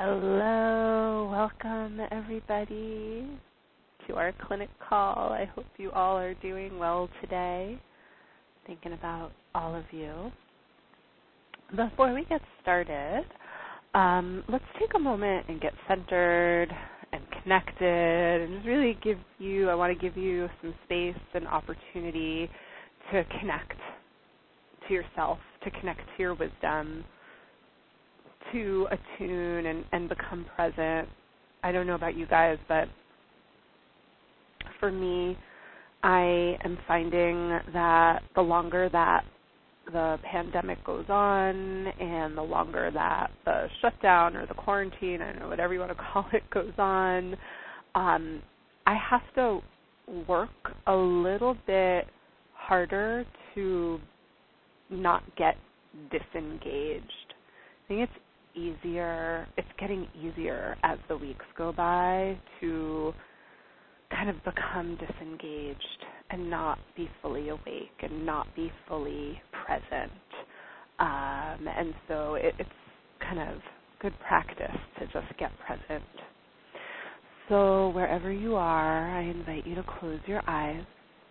Hello, welcome everybody to our clinic call. I hope you all are doing well today. Thinking about all of you. Before we get started, let's take a moment and get centered and connected and just really I want to give you some space and opportunity to connect to yourself, to connect to your wisdom, to attune and become present. I don't know about you guys, but for me, I am finding that the longer that the pandemic goes on and the longer that the shutdown or the quarantine, I don't know, whatever you want to call it, goes on, I have to work a little bit harder to not get disengaged. I think it's getting easier as the weeks go by to kind of become disengaged and not be fully awake and not be fully present. And so it's kind of good practice to just get present. So wherever you are, I invite you to close your eyes.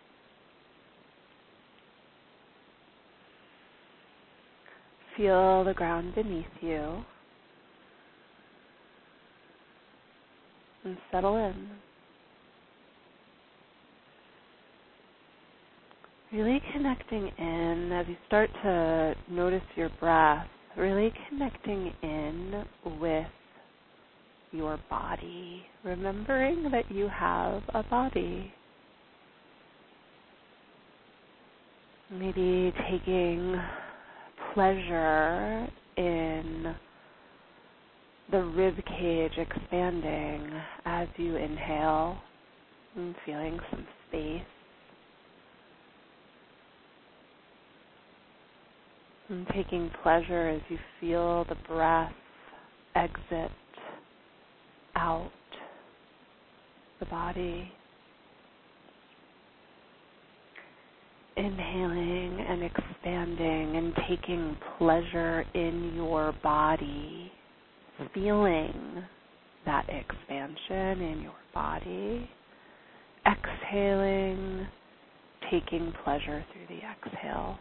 Feel the ground beneath you and settle in. Really connecting in as you start to notice your breath, really connecting in with your body, remembering that you have a body. Maybe taking pleasure in the rib cage expanding as you inhale and feeling some space. And taking pleasure as you feel the breath exit out the body. Inhaling and expanding and taking pleasure in your body, feeling that expansion in your body. Exhaling, taking pleasure through the exhale.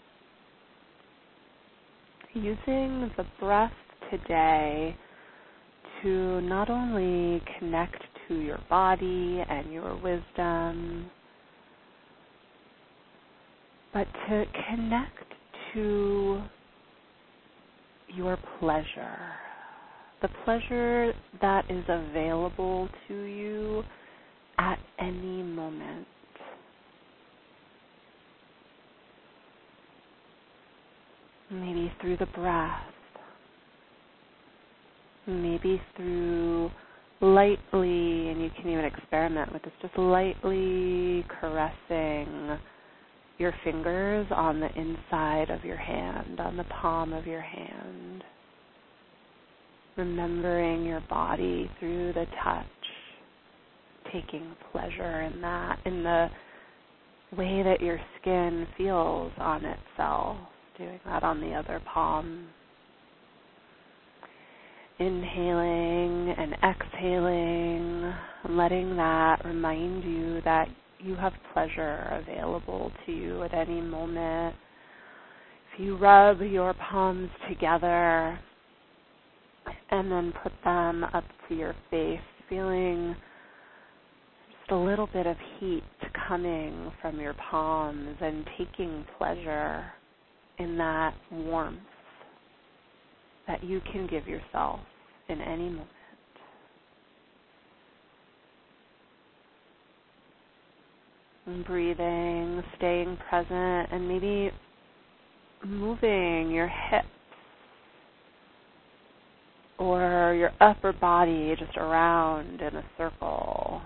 Using the breath today to not only connect to your body and your wisdom, but to connect to your pleasure, the pleasure that is available to you at any moment. Maybe through the breath, maybe through lightly, and you can even experiment with this, just lightly caressing your fingers on the inside of your hand, on the palm of your hand. Remembering your body through the touch, taking pleasure in that, in the way that your skin feels on itself, doing that on the other palm. Inhaling and exhaling, letting that remind you that you have pleasure available to you at any moment. If you rub your palms together and then put them up to your face, feeling just a little bit of heat coming from your palms and taking pleasure in that warmth that you can give yourself in any moment. And breathing, staying present, and maybe moving your hips or your upper body just around in a circle,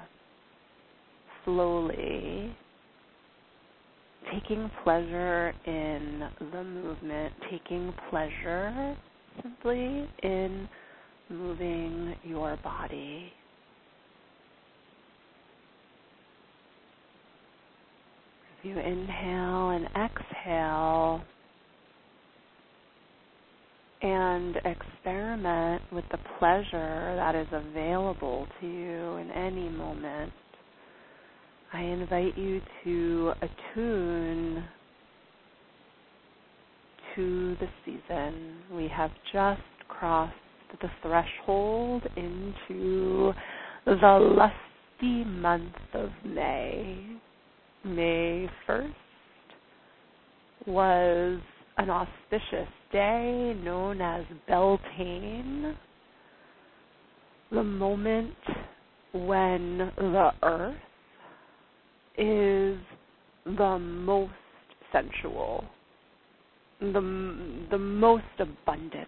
slowly, taking pleasure in the movement, taking pleasure simply in moving your body. As you inhale and exhale, and experiment with the pleasure that is available to you in any moment. I invite you to attune to the season. We have just crossed the threshold into the lusty month of May. May 1st was an auspicious day known as Beltane, the moment when the earth is the most sensual, the most abundant.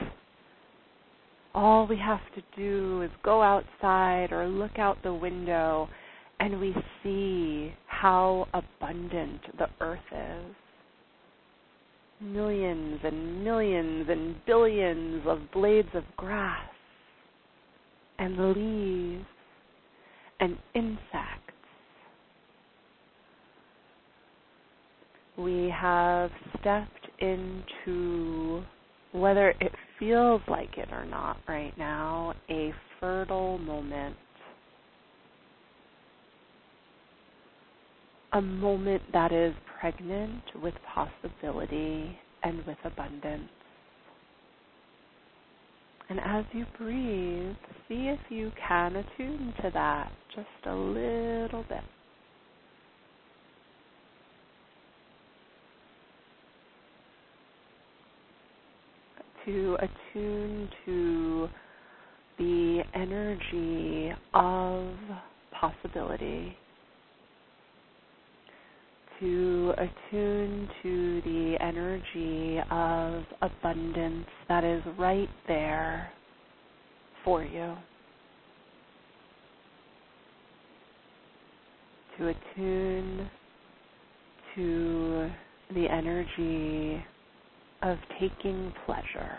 All we have to do is go outside or look out the window and we see how abundant the earth is. Millions and millions and billions of blades of grass and leaves and insects. We have stepped into, whether it feels like it or not right now, a fertile moment. A moment that is pregnant with possibility and with abundance. And as you breathe, see if you can attune to that just a little bit. To attune to the energy of possibility. To attune to the energy of abundance that is right there for you. To attune to the energy of taking pleasure.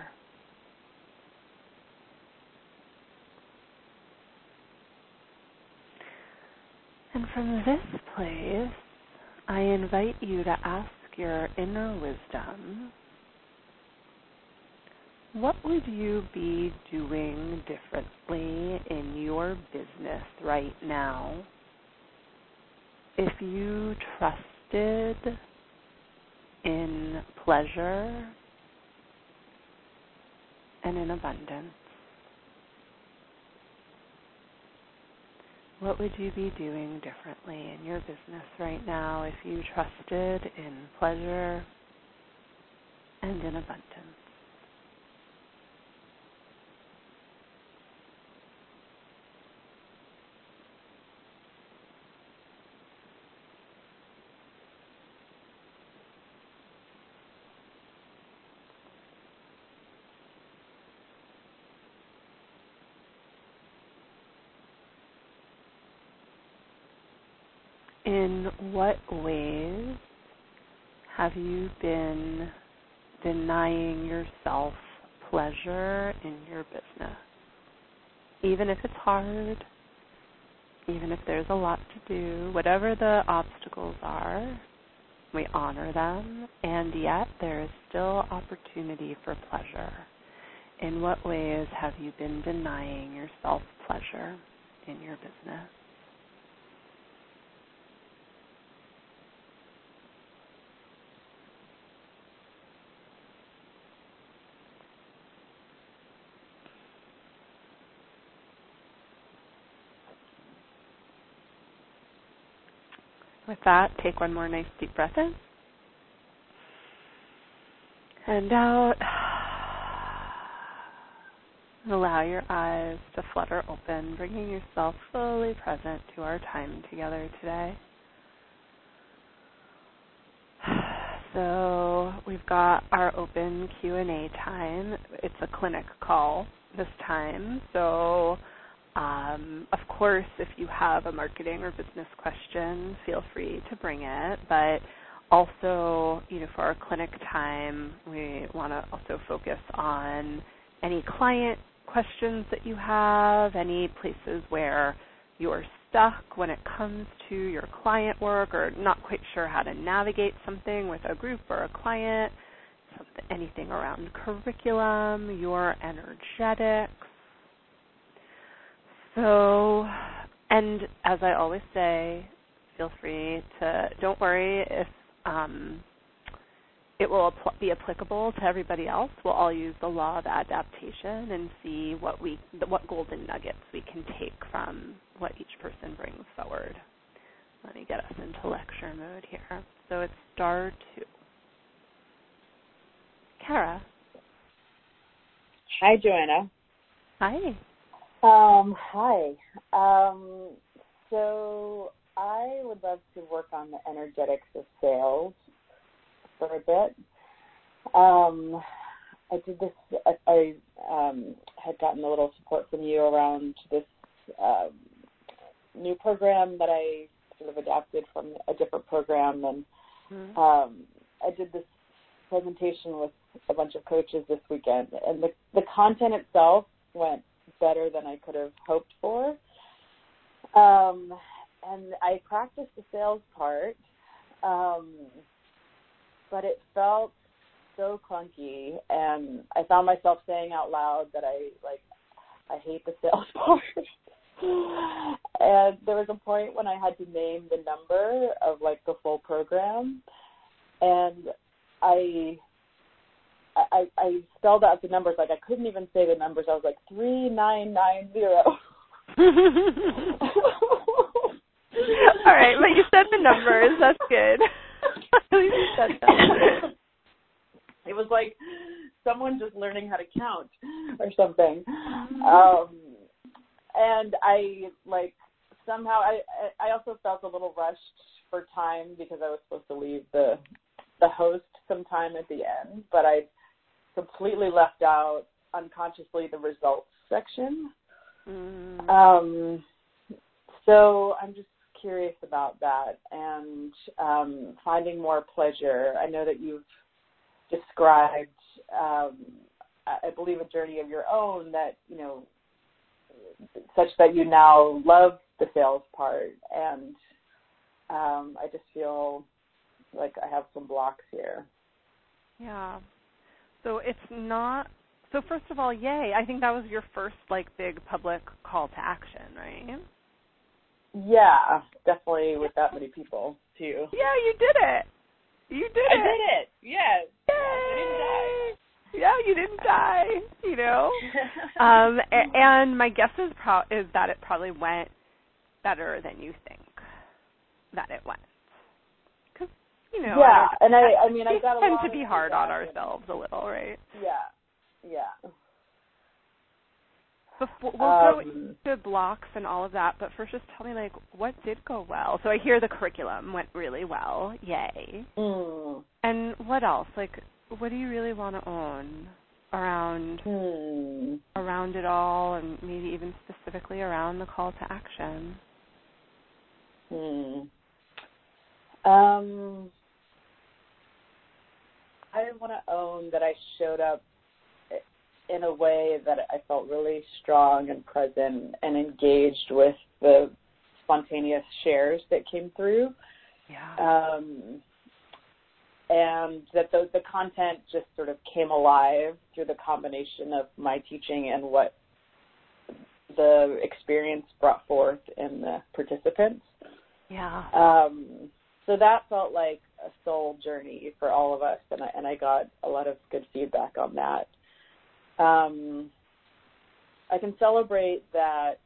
And from this place, I invite you to ask your inner wisdom, what would you be doing differently in your business right now if you trusted in pleasure and in abundance? What would you be doing differently in your business right now if you trusted in pleasure and in abundance? In what ways have you been denying yourself pleasure in your business? Even if it's hard, even if there's a lot to do, whatever the obstacles are, we honor them, and yet there is still opportunity for pleasure. In what ways have you been denying yourself pleasure in your business? With that, take one more nice deep breath in. And out. Allow your eyes to flutter open, bringing yourself fully present to our time together today. So we've got our open Q&A time. It's a clinic call this time. So of course, if you have a marketing or business question, feel free to bring it. But also, for our clinic time, we want to also focus on any client questions that you have, any places where you're stuck when it comes to your client work or not quite sure how to navigate something with a group or a client. anything around curriculum, your energetics. So, and as I always say, feel free to, don't worry if it will be applicable to everybody else. We'll all use the law of adaptation and see what golden nuggets we can take from what each person brings forward. Let me get us into lecture mode here. So it's star 2. Kara. Hi, Joanna. Hi. Hi. So I would love to work on the energetics of sales for a bit. I did this. I had gotten a little support from you around this new program that I sort of adapted from a different program, and I did this presentation with a bunch of coaches this weekend, and the content itself went better than I could have hoped for. And I practiced the sales part, but it felt so clunky, and I found myself saying out loud that I hate the sales part. And there was a point when I had to name the number of the full program, and I spelled out the numbers. I couldn't even say the numbers. I was 3990. All right, but you said the numbers. That's good. At least you said that. It was like someone just learning how to count or something. And I somehow I also felt a little rushed for time because I was supposed to leave the host some time at the end, but I completely left out unconsciously the results section. So I'm just curious about that and finding more pleasure. I know that you've described, I believe, a journey of your own that, such that you now love the sales part, and I just feel like I have some blocks here. Yeah. So it's not, so first of all, yay. I think that was your first big public call to action, right? Yeah, definitely with that many people too. Yeah, you did it. You did it. I did it. Yes. Yay. I didn't die. Yeah, you didn't die, and my guess is that it probably went better than you think that it went. Because, yeah, and I mean, I got a lot. We tend to be hard on ourselves a little, right? Yeah. Before, we'll go into blocks and all of that, but first just tell me, what did go well? So I hear the curriculum went really well. Yay. And what else? What do you really want to own around it all, and maybe even specifically around the call to action? I want to own that I showed up in a way that I felt really strong and present and engaged with the spontaneous shares that came through. Yeah. And that the content just sort of came alive through the combination of my teaching and what the experience brought forth in the participants. Yeah. So that felt like a soul journey for all of us, and I got a lot of good feedback on that. I can celebrate that.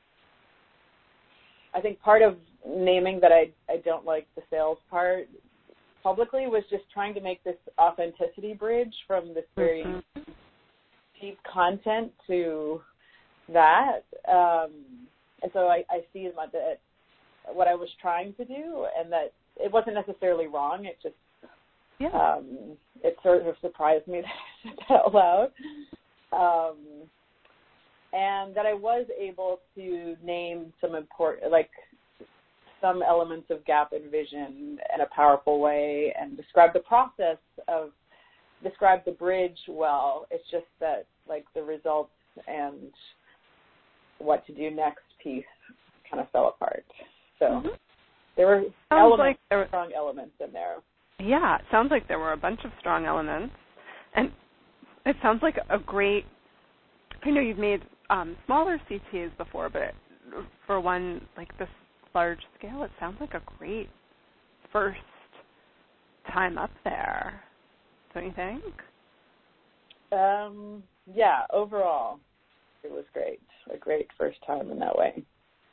I think part of naming that I don't like the sales part publicly was just trying to make this authenticity bridge from this very deep content to that. And so I see that what I was trying to do, and that it wasn't necessarily wrong. It just, it sort of surprised me that I said that out loud. And that I was able to name some important, some elements of gap and vision in a powerful way, and describe the bridge well. It's just that, the results and what to do next piece kind of fell apart. So there were strong elements in there. Yeah, it sounds like there were a bunch of strong elements. And it sounds like a great, I know you've made smaller CTAs before, but for one like this large scale, it sounds like a great first time up there. Don't you think? Yeah, overall, it was great. A great first time in that way.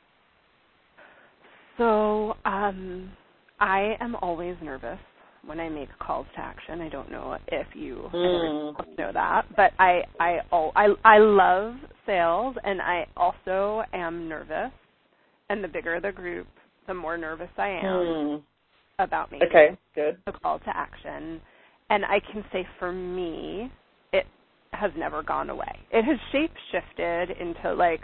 So I am always nervous when I make calls to action. I don't know if you know that, but I love sales, and I also am nervous. And the bigger the group, the more nervous I am about making the call to action. And I can say for me, it has never gone away. It has shape-shifted into like,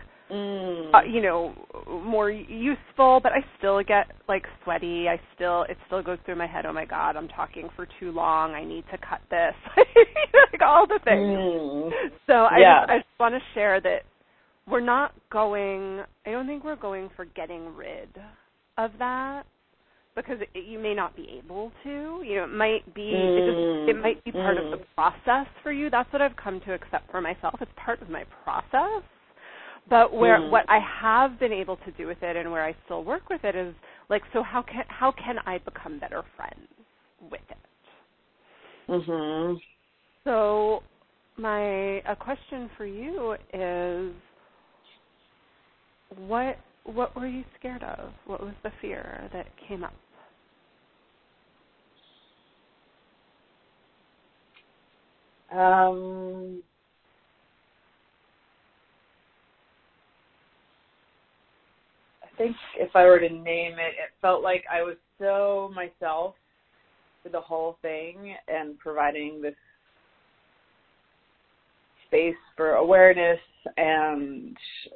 more useful, but I still get like sweaty. It still goes through my head. Oh my God, I'm talking for too long. I need to cut this. Like all the things. So I just want to share that we're not going. I don't think we're going for getting rid of that, because you may not be able to. It might be it might be part of the process for you. That's what I've come to accept for myself. It's part of my process. But what I have been able to do with it, and where I still work with it, is like, so how can I become better friends with it? So a question for you is, what were you scared of? What was the fear that came up? I think if I were to name it, it felt like I was so myself for the whole thing, and providing this space for awareness, and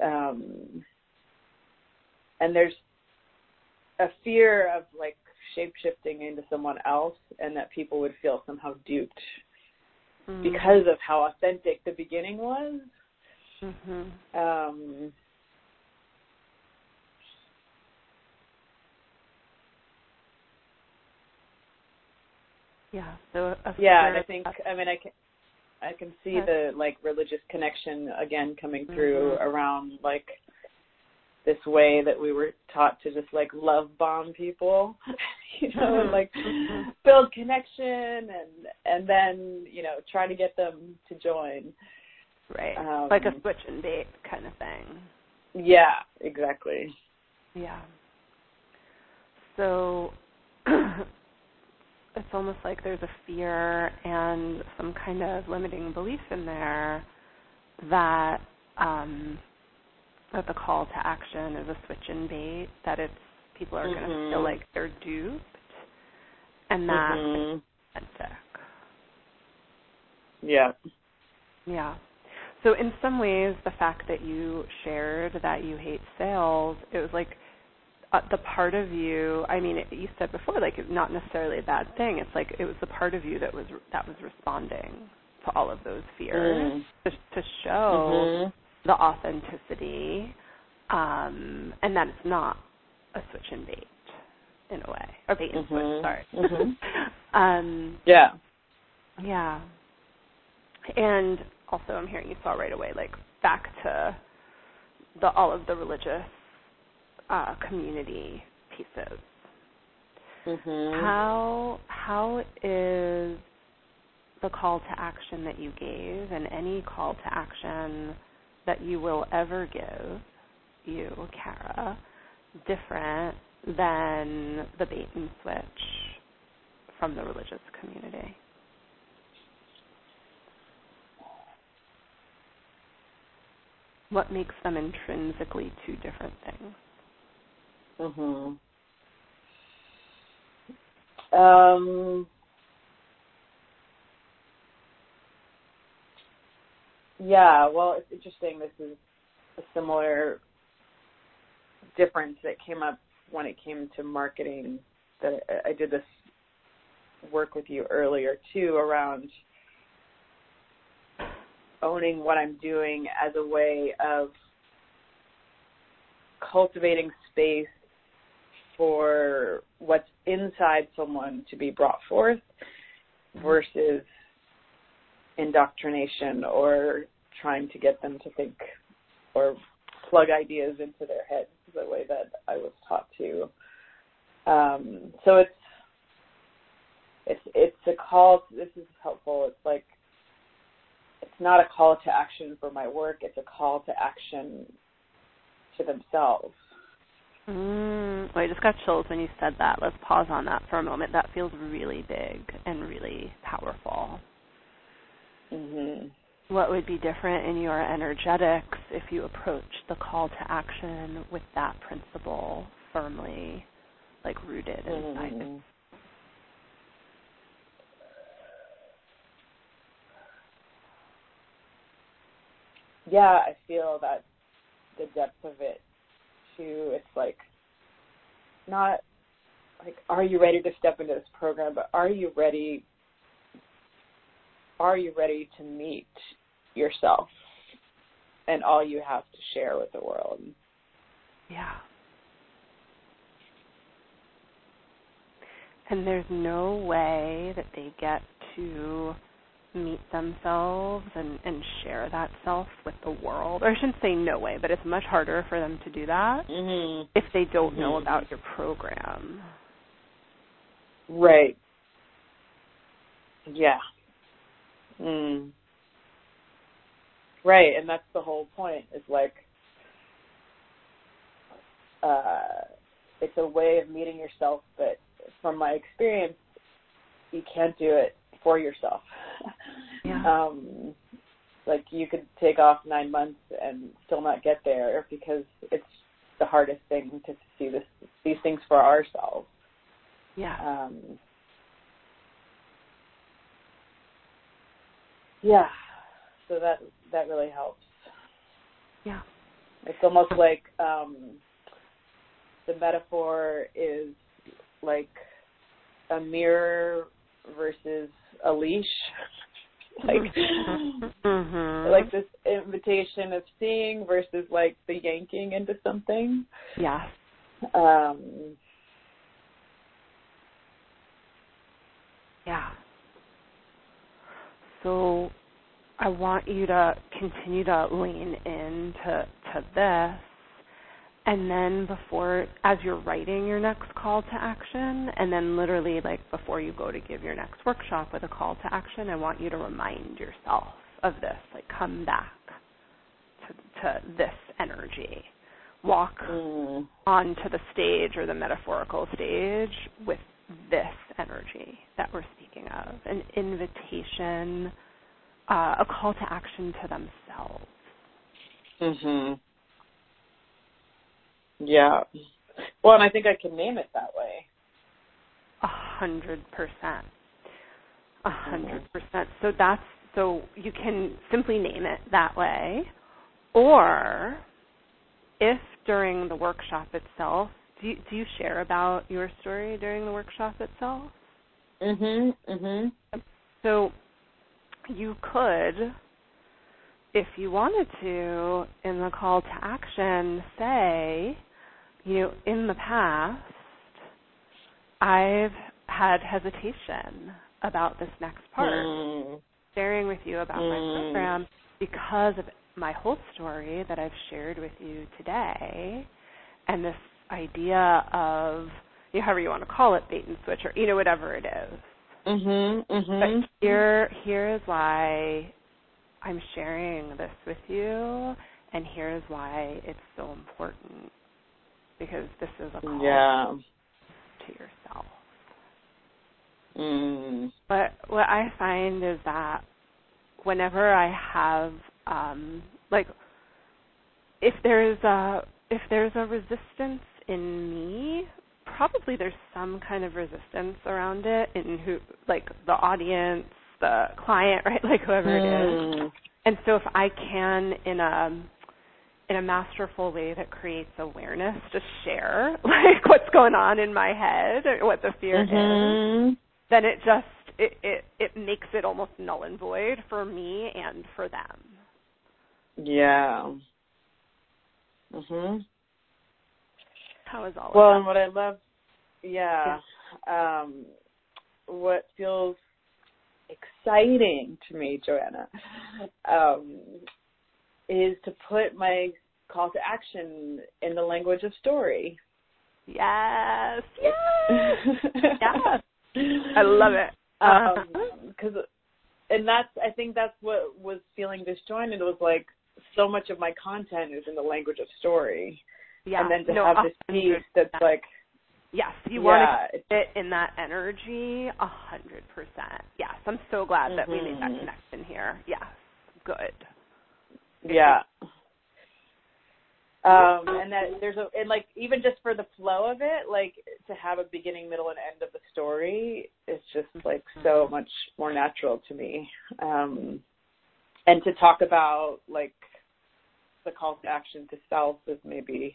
there's a fear of like shape-shifting into someone else, and that people would feel somehow duped because of how authentic the beginning was. Yeah. So and I think I can see the like religious connection again coming through around like this way that we were taught to just like love bomb people, and like build connection, and then try to get them to join. Right. Like a switch and bait kind of thing. Yeah, exactly. Yeah. So it's almost like there's a fear and some kind of limiting belief in there that the call to action is a switch and bait, that people are going to feel like they're duped, and that's authentic. Yeah. Yeah. So in some ways, the fact that you shared that you hate sales, it was like the part of you, you said before, like, it's not necessarily a bad thing. It's like it was the part of you that was responding to all of those fears to show the authenticity, and that it's not a switch and bait in a way, or bait and switch. Sorry. Yeah. And also, I'm hearing you saw right away, like, back to all of the religious community pieces. How is the call to action that you gave, and any call to action that you will ever give, you, Kara, different than the bait and switch from the religious community? What makes them intrinsically two different things? Yeah, well, it's interesting. This is a similar difference that came up when it came to marketing. That I did this work with you earlier, too, around owning what I'm doing as a way of cultivating space for what's inside someone to be brought forth versus indoctrination or trying to get them to think or plug ideas into their heads the way that I was taught to. So it's a call. This is helpful. It's like, it's not a call to action for my work. It's a call to action to themselves. I just got chills when you said that. Let's pause on that for a moment. That feels really big and really powerful. Mm-hmm. What would be different in your energetics if you approached the call to action with that principle firmly, like, rooted inside it? Yeah, I feel that the depth of it too. It's like, not like, are you ready to step into this program, but are you ready to meet yourself and all you have to share with the world? Yeah. And there's no way that they get to meet themselves and share that self with the world. Or I shouldn't say no way, but it's much harder for them to do that if they don't know about your program. Right. Yeah. Right, and that's the whole point, is like, it's a way of meeting yourself, but from my experience, you can't do it for yourself. Yeah. Like, you could take off 9 months and still not get there, because it's the hardest thing to see these things for ourselves. Yeah. Yeah. So that really helps. Yeah. It's almost like the metaphor is like a mirror versus a leash. Like this invitation of seeing versus like the yanking into something. Yeah. Yeah. So I want you to continue to lean into this, and then as you're writing your next call to action, and then literally like before you go to give your next workshop with a call to action, I want you to remind yourself of this, like come back to this energy. Walk onto the stage or the metaphorical stage with this energy that we're speaking of, an invitation, a call to action to themselves. Yeah. Well, and I think I can name it that way. 100%. 100%. So you can simply name it that way, or if during the workshop itself, do you share about your story during the workshop itself? So you could, if you wanted to, in the call to action, say, in the past, I've had hesitation about this next part, sharing with you about my program because of my whole story that I've shared with you today, and this idea of, however you want to call it, bait and switch, or whatever it is. But here is why I'm sharing this with you, and here's why it's so important, because this is a call to yourself. But what I find is that whenever I have, if there's a resistance in me, probably there's some kind of resistance around it in the audience, the client, right? Like whoever it is. And so if I can, in a masterful way that creates awareness, just share like what's going on in my head or what the fear is, then it makes it almost null and void for me and for them. Yeah. How is all of that? Well, and what I love, what feels exciting to me, Joanna, is to put my call to action in the language of story. Yes. Yes. I love it. I think that's what was feeling disjointed. It was like so much of my content is in the language of story. Yeah. And then to have this piece that's like, yes, you want to fit in that energy 100%. Yes, I'm so glad that we made that connection here. Yes, good. Yeah. And that and like, even just for the flow of it, like to have a beginning, middle, and end of the story is just like so much more natural to me. And to talk about like the call to action to self is maybe,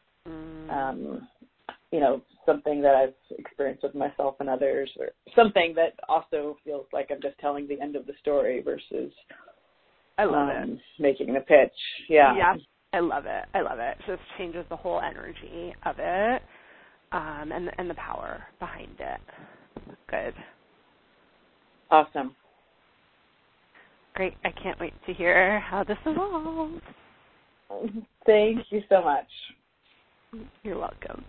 something that I've experienced with myself and others, or something that also feels like I'm just telling the end of the story versus I love it. Making the pitch. Yeah. Yeah. I love it. It just changes the whole energy of it, and the power behind it. Good. Awesome. Great. I can't wait to hear how this evolves. Thank you so much. You're welcome.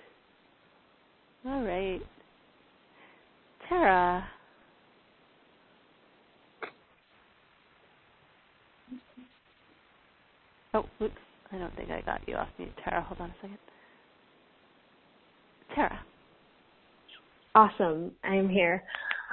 All right. Tara. Oh, oops. I don't think I got you off mute. Tara, hold on a second. Tara. Awesome. I'm here.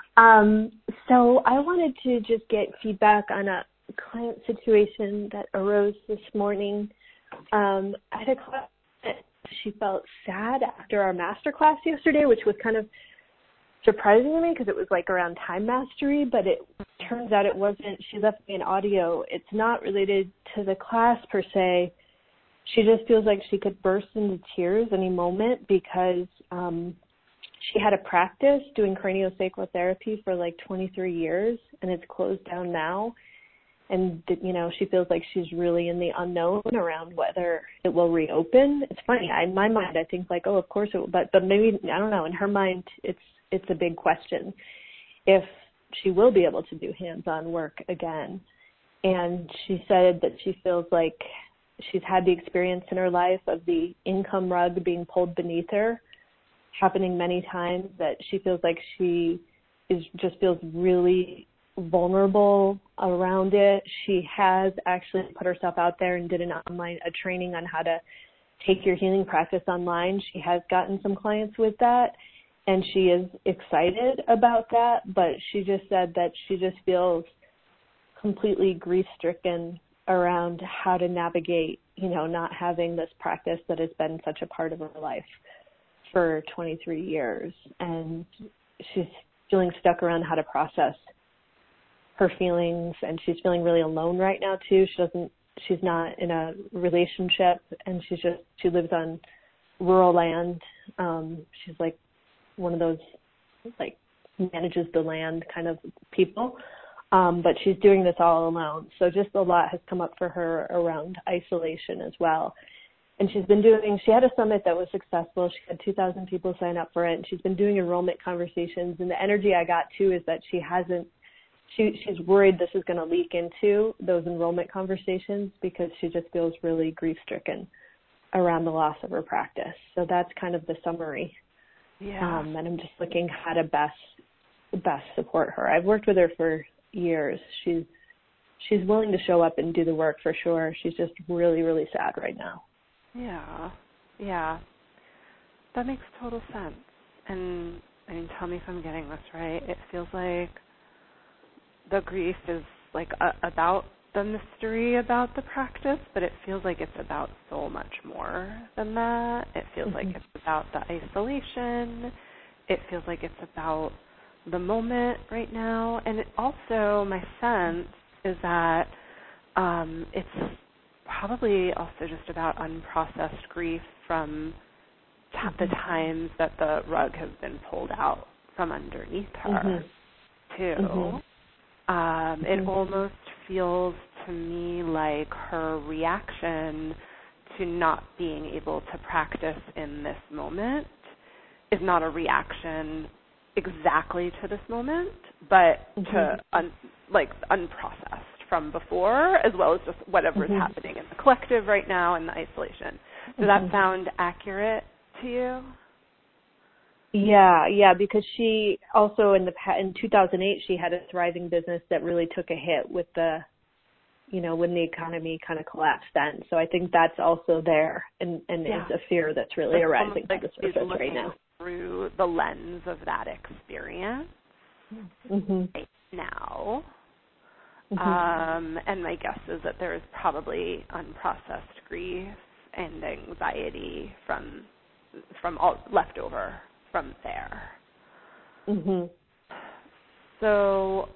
So I wanted to just get feedback on a client situation that arose this morning. I had a client that she felt sad after our master class yesterday, which was kind of surprising to me because it was like around time mastery, but it turns out it wasn't. She left me an audio. It's not related to the class per se. She just feels like she could burst into tears any moment because she had a practice doing craniosacral therapy for like 23 years, and it's closed down now. And, she feels like she's really in the unknown around whether it will reopen. It's funny. In my mind, I think like, oh, of course it will. But maybe, I don't know. In her mind, it's a big question if she will be able to do hands-on work again. And she said that she feels like she's had the experience in her life of the income rug being pulled beneath her, happening many times, that she feels like she just feels really vulnerable around it. She has actually put herself out there and did a training on how to take your healing practice online. She has gotten some clients with that, and she is excited about that, but she just said that she just feels completely grief-stricken around how to navigate, not having this practice that has been such a part of her life for 23 years. And she's feeling stuck around how to process her feelings, and she's feeling really alone right now too. She's not in a relationship, and she lives on rural land. She's like one of those like manages the land kind of people. But she's doing this all alone. So just a lot has come up for her around isolation as well. And she had a summit that was successful. She had 2,000 people sign up for it, and she's been doing enrollment conversations. And the energy I got too is that she's worried this is going to leak into those enrollment conversations because she just feels really grief-stricken around the loss of her practice. So that's kind of the summary. Yeah. And I'm just looking how to best support her. I've worked with her for years. She's willing to show up and do the work for sure. She's just really, really sad right now. Yeah. That makes total sense. And tell me if I'm getting this right. It feels like the grief is like about the mystery about the practice, but it feels like it's about so much more than that. It feels like it's about the isolation. It feels like it's about the moment right now. And it also, my sense is that it's probably also just about unprocessed grief from the times that the rug has been pulled out from underneath her, too. It almost feels to me like her reaction to not being able to practice in this moment is not a reaction exactly to this moment, but to unprocessed from before, as well as just whatever is happening in the collective right now and the isolation. Does that sound accurate to you? Yeah, because she also in 2008 she had a thriving business that really took a hit with the, when the economy kind of collapsed then. So I think that's also there, and is a fear that's really arising to the surface right now. Through the lens of that experience right now. And my guess is that there is probably unprocessed grief and anxiety from all left over from there. So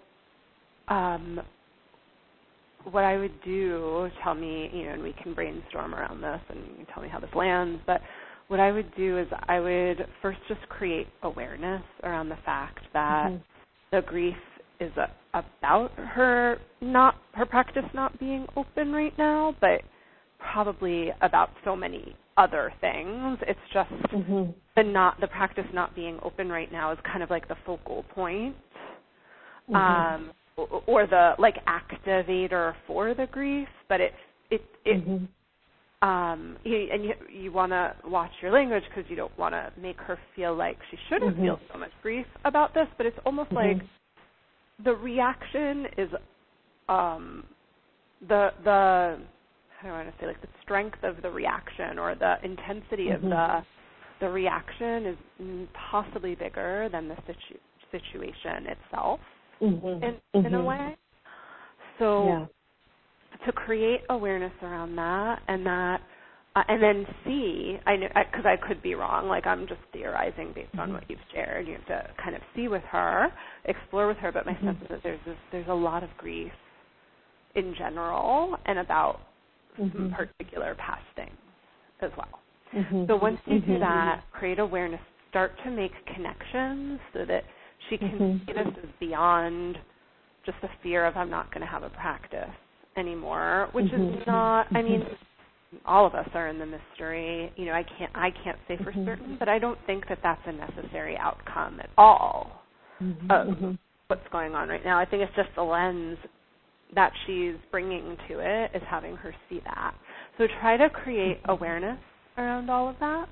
what I would do, tell me, and we can brainstorm around this and you can tell me how this lands, but what I would do is I would first just create awareness around the fact that the grief is about her practice not being open right now, but probably about so many other things. It's just the practice not being open right now is kind of like the focal point, or the activator for the grief. But you want to watch your language because you don't want to make her feel like she shouldn't feel so much grief about this. But it's almost like the reaction is the I don't want to say the strength of the reaction or the intensity of the reaction is possibly bigger than the situation itself in a way. So to create awareness around that and then see, I know, because I could be wrong, I'm just theorizing based on what you've shared. You have to kind of see with her, explore with her, but my sense is that there's a lot of grief in general and about some particular past things as well. So once you do that, create awareness, start to make connections so that she can see this as beyond just the fear of I'm not going to have a practice anymore, which is not, I mean, all of us are in the mystery. I can't say for certain, but I don't think that that's a necessary outcome at all of what's going on right now. I think it's just the lens that she's bringing to it is having her see that. So try to create awareness around all of that.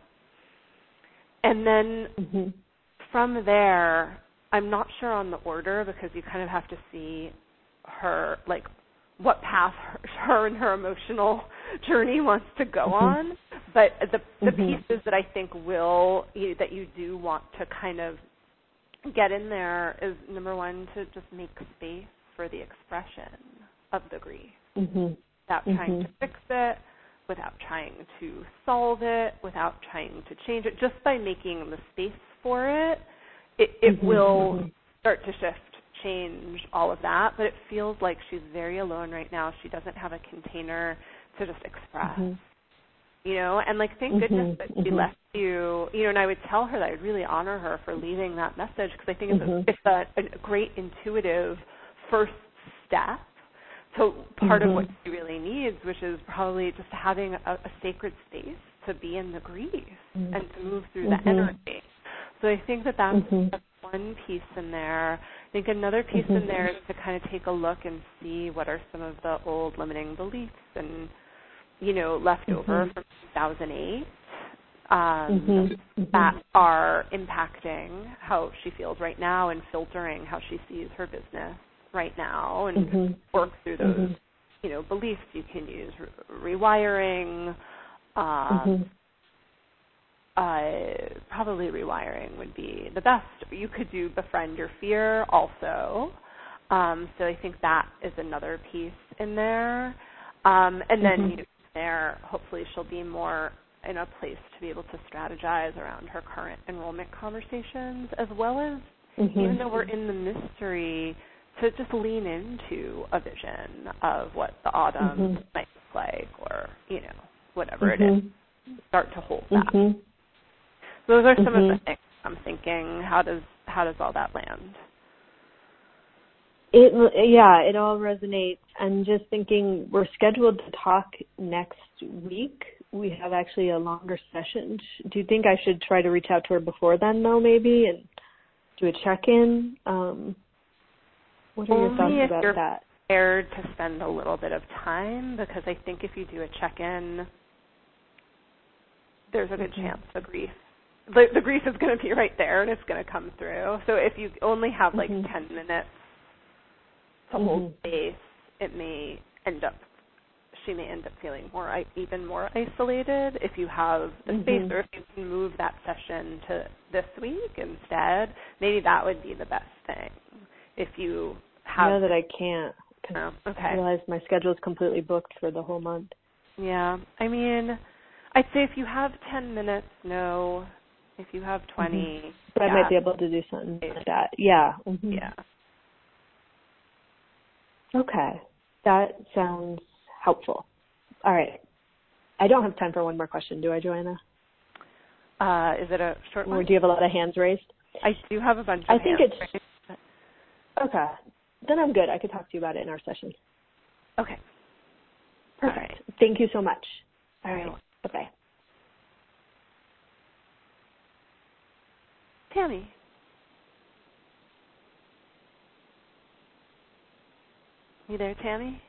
And then from there, I'm not sure on the order because you kind of have to see her, what path her and her emotional journey wants to go on. But the pieces that I think that you do want to kind of get in there is, number one, to just make space for the expression of the grief without trying to fix it, without trying to solve it, without trying to change it. Just by making the space for it, it will start to shift, change all of that. But it feels like she's very alone right now. She doesn't have a container to just express. And thank goodness that she left you, and I would tell her that I would really honor her for leaving that message because I think it's a great intuitive first step to part of what she really needs, which is probably just having a sacred space to be in the grief and to move through the energy. So I think that's one piece in there. I think another piece in there is to kind of take a look and see what are some of the old limiting beliefs and, left over from 2008 that are impacting how she feels right now and filtering how she sees her business right now, and work through those, beliefs. You can use rewiring. Probably rewiring would be the best. You could do befriend your fear also. So I think that is another piece in there. And then there, hopefully she'll be more in a place to be able to strategize around her current enrollment conversations, as well as, even though we're in the mystery, to just lean into a vision of what the autumn might look like, or, whatever it is. Start to hold that. Those are some of the things I'm thinking. How does all that land? It all resonates. I'm just thinking we're scheduled to talk next week. We have actually a longer session. Do you think I should try to reach out to her before then, though, maybe, and do a check-in? What are your thoughts Only if about you're that? prepared to spend a little bit of time, because I think if you do a check-in, there's a good chance the grief is going to be right there and it's going to come through. So if you only have like 10 minutes to hold space, she may end up feeling even more isolated. If you have the space, or if you can move that session to this week instead, maybe that would be the best thing. If you have, I know that I can't. Oh, okay. I realize my schedule is completely booked for the whole month. Yeah, I mean, I'd say if you have 10 minutes, no. If you have 20, but I might be able to do something like that. Yeah. Yeah. Okay, that sounds helpful. All right. I don't have time for one more question, do I, Joanna? Is it a short one? Or do you have a lot of hands raised? I do have a bunch of hands raised. Okay. Then I'm good. I could talk to you about it in our session. Okay. Perfect. Right. Thank you so much. All right. Bye-bye. Tammy. You there, Tammy?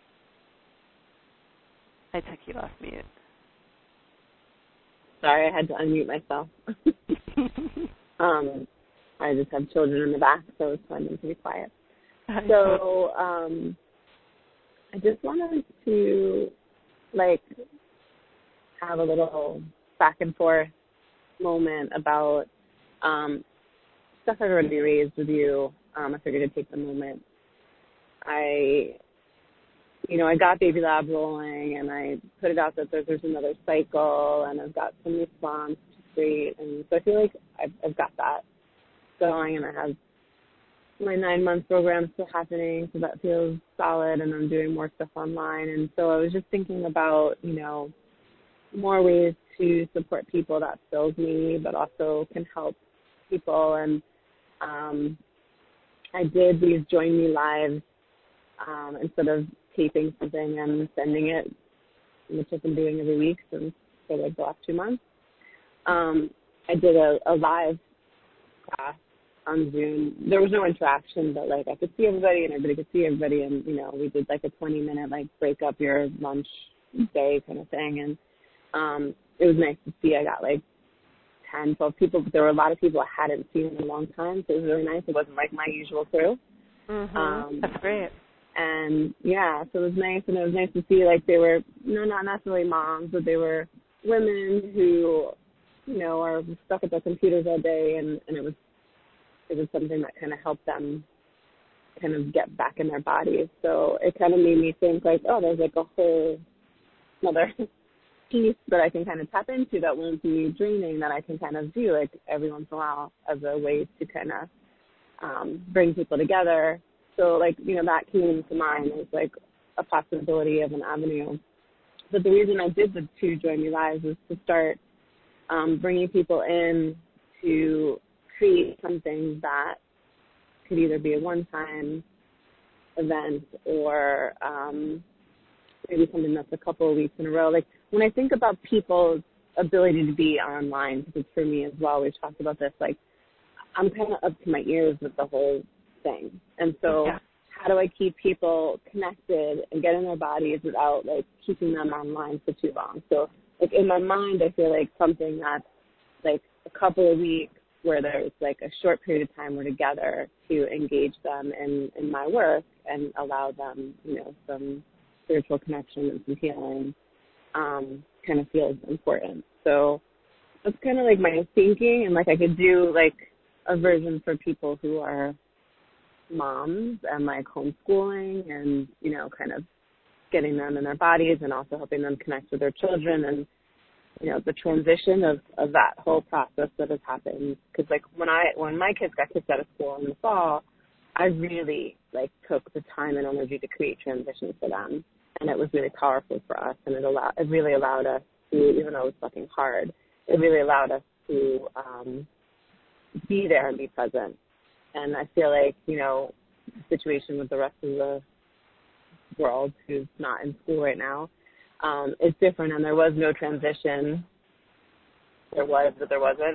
I took you off mute. Sorry, I had to unmute myself. I just have children in the back, so it's fun to be quiet. So I just wanted to, have a little back and forth moment about stuff I've already raised with you. I figured I'd take the moment. I got Baby Lab rolling, and I put it out that there's another cycle, and I've got some response, which is great. And so I feel like I've got that going, and I have my 9-month program still happening, so that feels solid, and I'm doing more stuff online. And so I was just thinking about, more ways to support people that fills me, but also can help people. And I did these Join Me Lives instead of taping something and sending it, which I've been doing every week for the last 2 months. I did a live class on Zoom. There was no interaction, but I could see everybody and everybody could see everybody, and we did a 20-minute break up your lunch day kind of thing, and it was nice to see. I got 10, 12 people, but there were a lot of people I hadn't seen in a long time, so it was really nice. It wasn't my usual crew. That's great. And yeah, so it was nice, and it was nice to see they were not necessarily moms, but they were women who are stuck at their computers all day, and it was something that kind of helped them kind of get back in their bodies. So it kind of made me think there's a whole another piece that I can kind of tap into that won't be draining, that I can kind of do every once in a while as a way to kind of bring people together. So that came to mind as a possibility of an avenue. But the reason I did the 2 Join Me Lives was to start bringing people in to create something that could either be a one-time event or maybe something that's a couple of weeks in a row. When I think about people's ability to be online, because it's for me as well, we've talked about this, I'm kind of up to my ears with the whole thing. And so how do I keep people connected and get in their bodies without keeping them online for too long? So in my mind, I feel something that's a couple of weeks where there's a short period of time we're together to engage them in my work and allow them, some spiritual connection and some healing kind of feels important. So that's kind of my thinking, and I could do a version for people who are moms and homeschooling and, kind of getting them in their bodies and also helping them connect with their children and, the transition of that whole process that has happened. Because when my kids got kicked out of school in the fall, I really took the time and energy to create transitions for them, and it was really powerful for us. And it really allowed us to, even though it was fucking hard, it really allowed us to be there and be present. And I feel the situation with the rest of the world who's not in school right now is different, and there was no transition. There was, but there wasn't.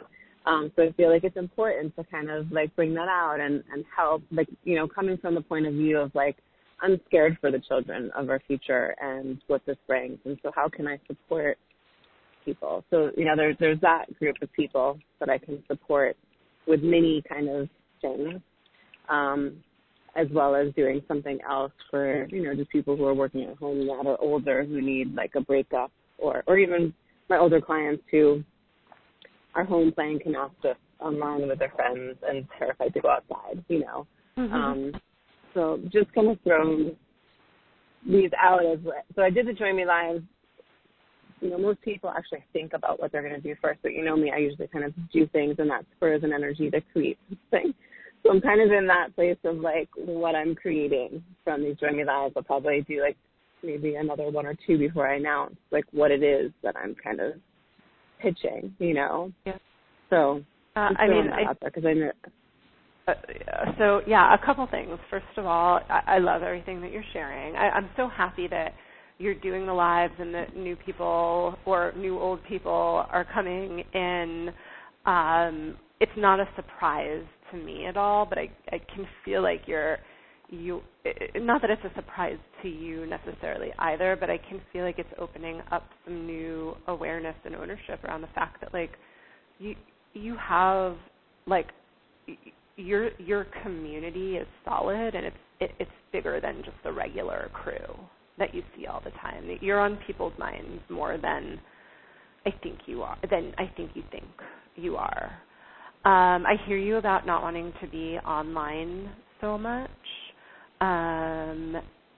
So I feel like it's important to kind of like bring that out and help, like, you know, coming from the point of view of like, I'm scared for the children of our future and what this brings. And so how can I support people? So, you know, there's that group of people that I can support with many kind of things, as well as doing something else for, you know, just people who are working at home that are older who need like a breakup, or even my older clients who are home playing Canasta online with their friends and terrified to go outside, you know. Mm-hmm. So just kind of thrown these out as, so I did the Join Me Live. You know, most people actually think about what they're going to do first, but you know me, I usually kind of do things and that spurs an energy to create something. So I'm kind of in that place of like what I'm creating from these Join Me Lives. I'll probably do like maybe another one or two before I announce like what it is that I'm kind of pitching, you know. Yeah. So I mean, out there because I know. So yeah, a couple things. First of all, I love everything that you're sharing. I'm so happy that you're doing the lives and that new people or new old people are coming in. It's not a surprise to me at all, but I can feel like not that it's a surprise to you necessarily either, but I can feel like it's opening up some new awareness and ownership around the fact that like you have like your community is solid, and it's bigger than just the regular crew that you see all the time. You're on people's minds more than I think you think you are. I hear you about not wanting to be online so much, and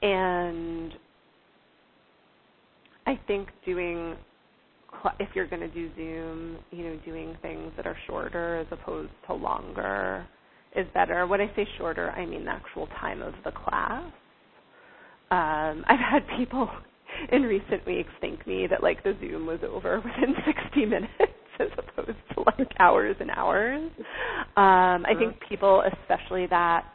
I think if you're going to do Zoom, you know, doing things that are shorter as opposed to longer is better. When I say shorter, I mean the actual time of the class. I've had people in recent weeks thank me that like the Zoom was over within 60 minutes as opposed to like hours and hours. I think people, especially that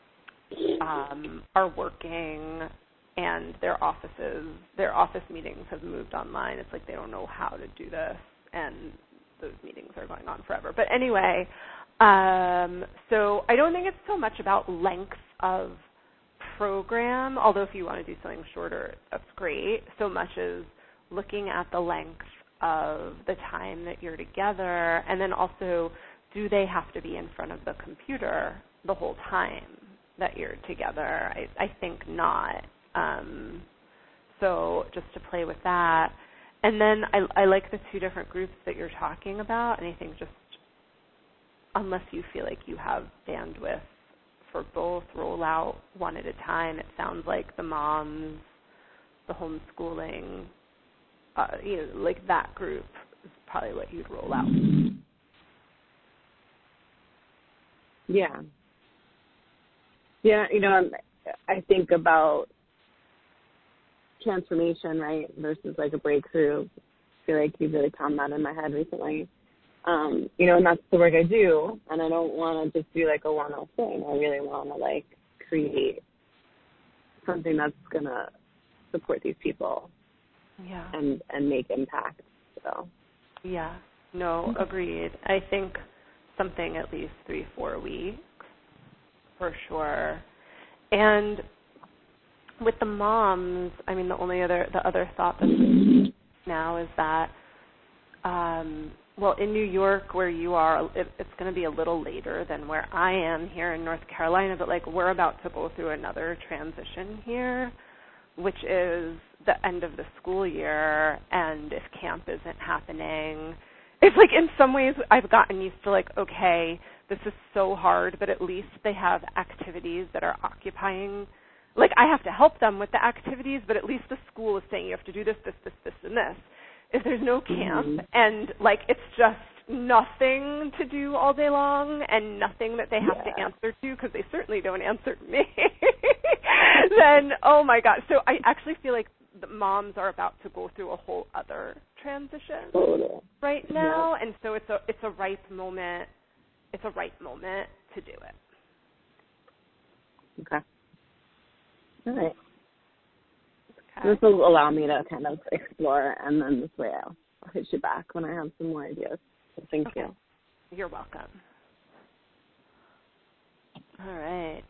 are working and their office meetings have moved online. It's like they don't know how to do this, and those meetings are going on forever. But anyway, so I don't think it's so much about length of program, although if you want to do something shorter, that's great, so much as looking at the length of the time that you're together, and then also, do they have to be in front of the computer the whole time that you're together? I think not. So just to play with that. And then I like the two different groups that you're talking about, and I think just unless you feel like you have bandwidth for both, roll out one at a time. It sounds like the moms, the homeschooling, you know, like that group is probably what you'd roll out. Yeah. Yeah, you know, I think about transformation, right, versus like a breakthrough. I feel like you've really calmed that in my head recently. You know, and that's the work I do, and I don't want to just do like a one-off thing. I really want to like create something that's going to support these people, yeah, and make impact. So yeah, no, agreed. I think something at least 3-4 weeks for sure. And with the moms, I mean, the other thought that's now is that, well, in New York where you are, it's going to be a little later than where I am here in North Carolina, but like we're about to go through another transition here, which is the end of the school year, and if camp isn't happening, it's like in some ways I've gotten used to like, okay, this is so hard, but at least they have activities that are occupying. Like I have to help them with the activities, but at least the school is saying you have to do this, this, this, this, and this. If there's no camp and like it's just nothing to do all day long and nothing that they have to answer to, because they certainly don't answer to me, then oh my God. So I actually feel like the moms are about to go through a whole other transition right now, and so it's a ripe moment. It's a ripe moment to do it. Okay. All right. Okay. This will allow me to kind of explore, and then this way I'll hit you back when I have some more ideas. So thank you. You're welcome. All right.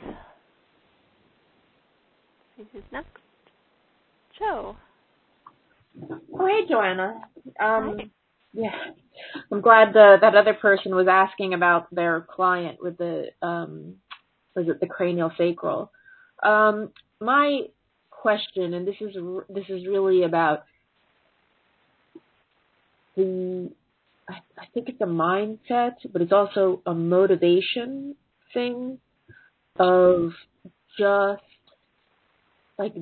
See who's next. Joe. Oh, hey, Joanna. Hi. Yeah, I'm glad that other person was asking about their client with the was it the cranial sacral? My question, and this is really about I think it's a mindset, but it's also a motivation thing of just like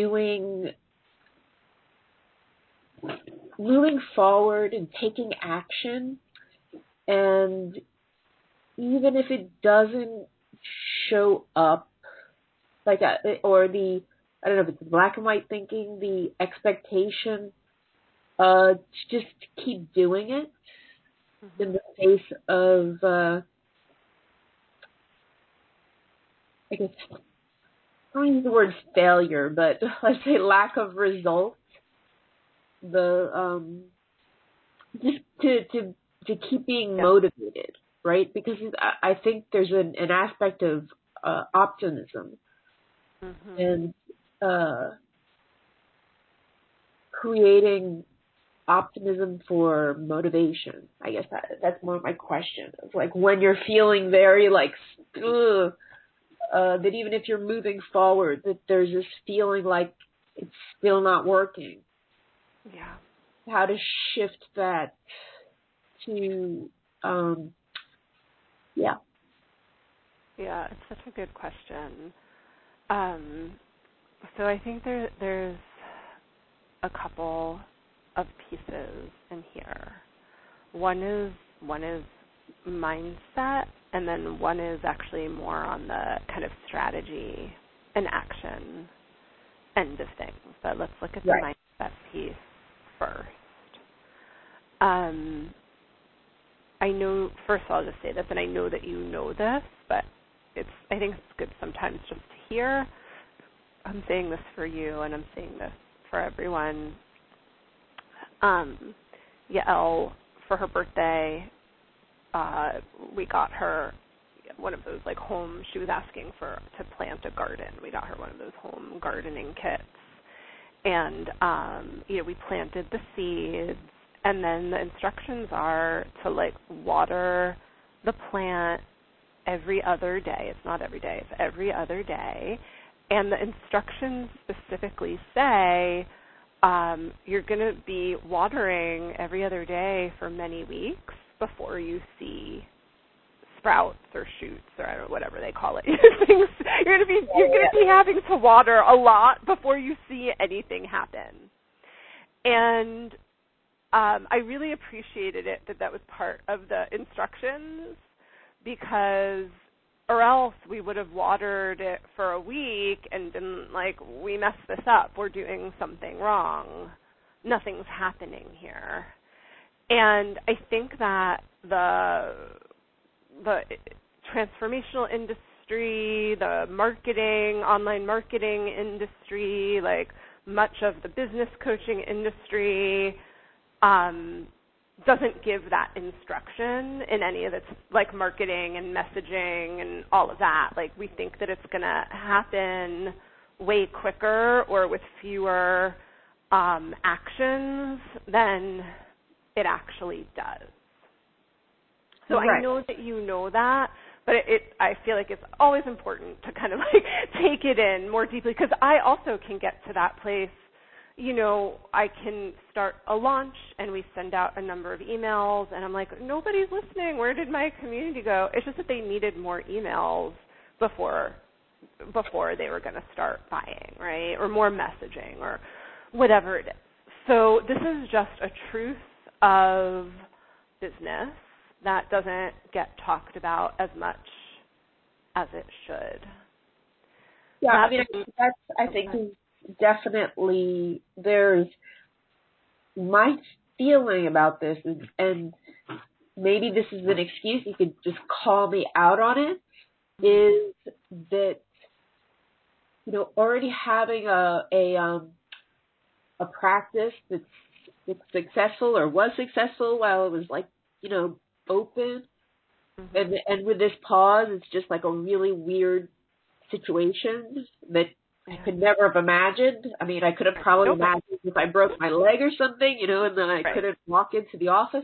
moving forward and taking action, and even if it doesn't show up like or the, I don't know if it's black and white thinking, the expectation to just keep doing it in the face of I guess I don't use the word failure, but let's say lack of results. The just to keep being motivated, right? Because I think there's an aspect of optimism and creating optimism for motivation. I guess that's more my question. It's like when you're feeling very like that even if you're moving forward, that there's this feeling like it's still not working. Yeah. How to shift that to, yeah. Yeah, it's such a good question. So I think there's a couple of pieces in here. One is mindset, and then one is actually more on the kind of strategy and action end of things. But let's look at the mindset piece first. I know, first of all, I'll just say this, and I know that you know this, but I think it's good sometimes just to hear. I'm saying this for you, and I'm saying this for everyone. Yael, for her birthday, we got her one of those like home, she was asking to plant a garden. We got her one of those home gardening kits. And, we planted the seeds, and then the instructions are to like water the plant every other day. It's not every day, it's every other day. And the instructions specifically say you're going to be watering every other day for many weeks before you see sprouts or shoots or I don't know, whatever they call it. You're going to be having to water a lot before you see anything happen. And I really appreciated it that was part of the instructions, because or else we would have watered it for a week and been like, we messed this up, we're doing something wrong, nothing's happening here. And I think that the transformational industry, the marketing, online marketing industry, like much of the business coaching industry, doesn't give that instruction in any of its like marketing and messaging and all of that. Like we think that it's going to happen way quicker or with fewer actions than it actually does. So I know that you know that, but I feel like it's always important to kind of like take it in more deeply, because I also can get to that place. I can start a launch and we send out a number of emails and I'm like, nobody's listening. Where did my community go? It's just that they needed more emails before they were going to start buying, right? Or more messaging or whatever it is. So this is just a truth of business that doesn't get talked about as much as it should. Yeah, I think definitely there's my feeling about this, and maybe this is an excuse, you could just call me out on it, is that, already having a practice that's successful or was successful while it was like, open. And with this pause, it's just like a really weird situation that I could never have imagined. I mean, I could have probably imagined if I broke my leg or something, and then I couldn't walk into the office.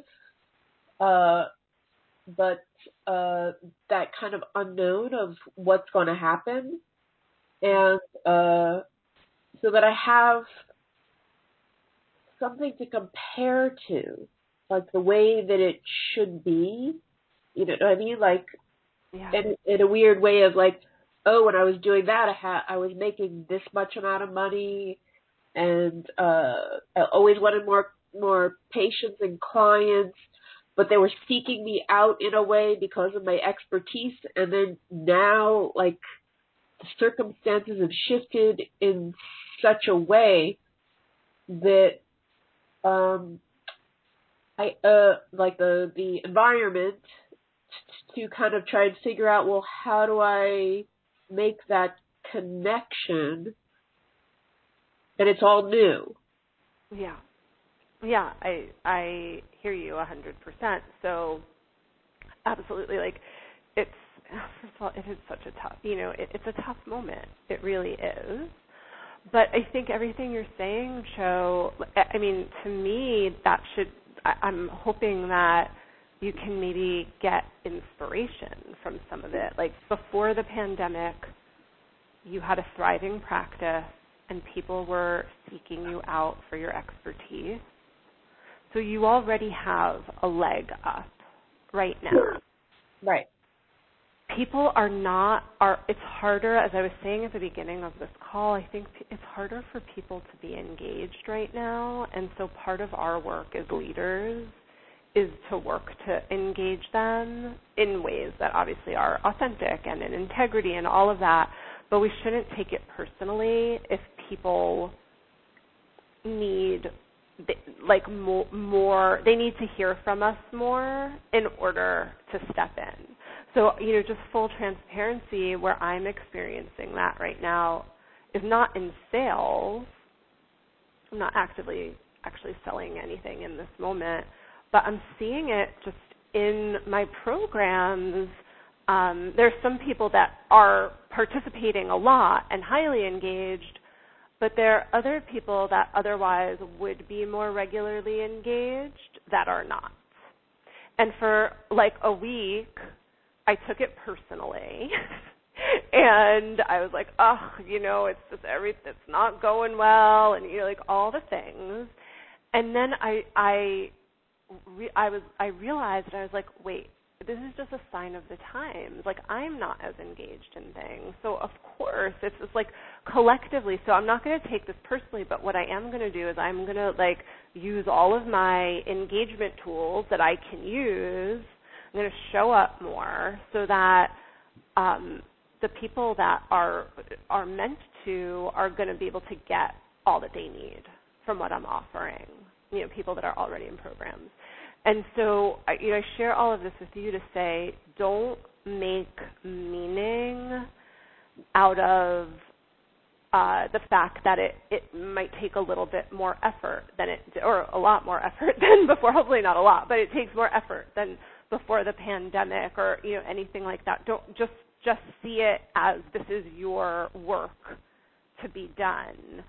But that kind of unknown of what's going to happen. And so that I have something to compare to, like the way that it should be. You know what I mean? Like, in a weird way of like, oh, when I was doing that, I was making this much amount of money, and I always wanted more patients and clients, but they were seeking me out in a way because of my expertise. And then now, like, the circumstances have shifted in such a way that like the environment to kind of try and figure out, well, how do I make that connection? And it's all new. Yeah. Yeah, I hear you 100%. So absolutely, like, it's, first of all, it is such a tough, it's a tough moment. It really is. But I think everything you're saying, Cho, I mean, to me, I'm hoping that you can maybe get inspiration from some of it. Like, before the pandemic, you had a thriving practice and people were seeking you out for your expertise. So you already have a leg up right now. Right. People it's harder, as I was saying at the beginning of this call, I think it's harder for people to be engaged right now. And so part of our work as leaders is to work to engage them in ways that obviously are authentic and in integrity and all of that. But we shouldn't take it personally if people need more, they need to hear from us more in order to step in. So, just full transparency, where I'm experiencing that right now is not in sales. I'm not actually selling anything in this moment, but I'm seeing it just in my programs. There's some people that are participating a lot and highly engaged, but there are other people that otherwise would be more regularly engaged that are not. And for like a week, I took it personally. And I was like, it's just it's not going well, and like all the things. And then I realized, and I was like, wait, this is just a sign of the times. Like, I'm not as engaged in things. So, of course, it's just like collectively. So I'm not going to take this personally, but what I am going to do is I'm going to, like, use all of my engagement tools that I can use. I'm going to show up more so that the people that are meant to are going to be able to get all that they need from what I'm offering, people that are already in programs. And so, I share all of this with you to say, don't make meaning out of the fact that it might take a little bit more effort or a lot more effort than before. Hopefully not a lot, but it takes more effort than before the pandemic or anything like that. Don't just see it as this is your work to be done.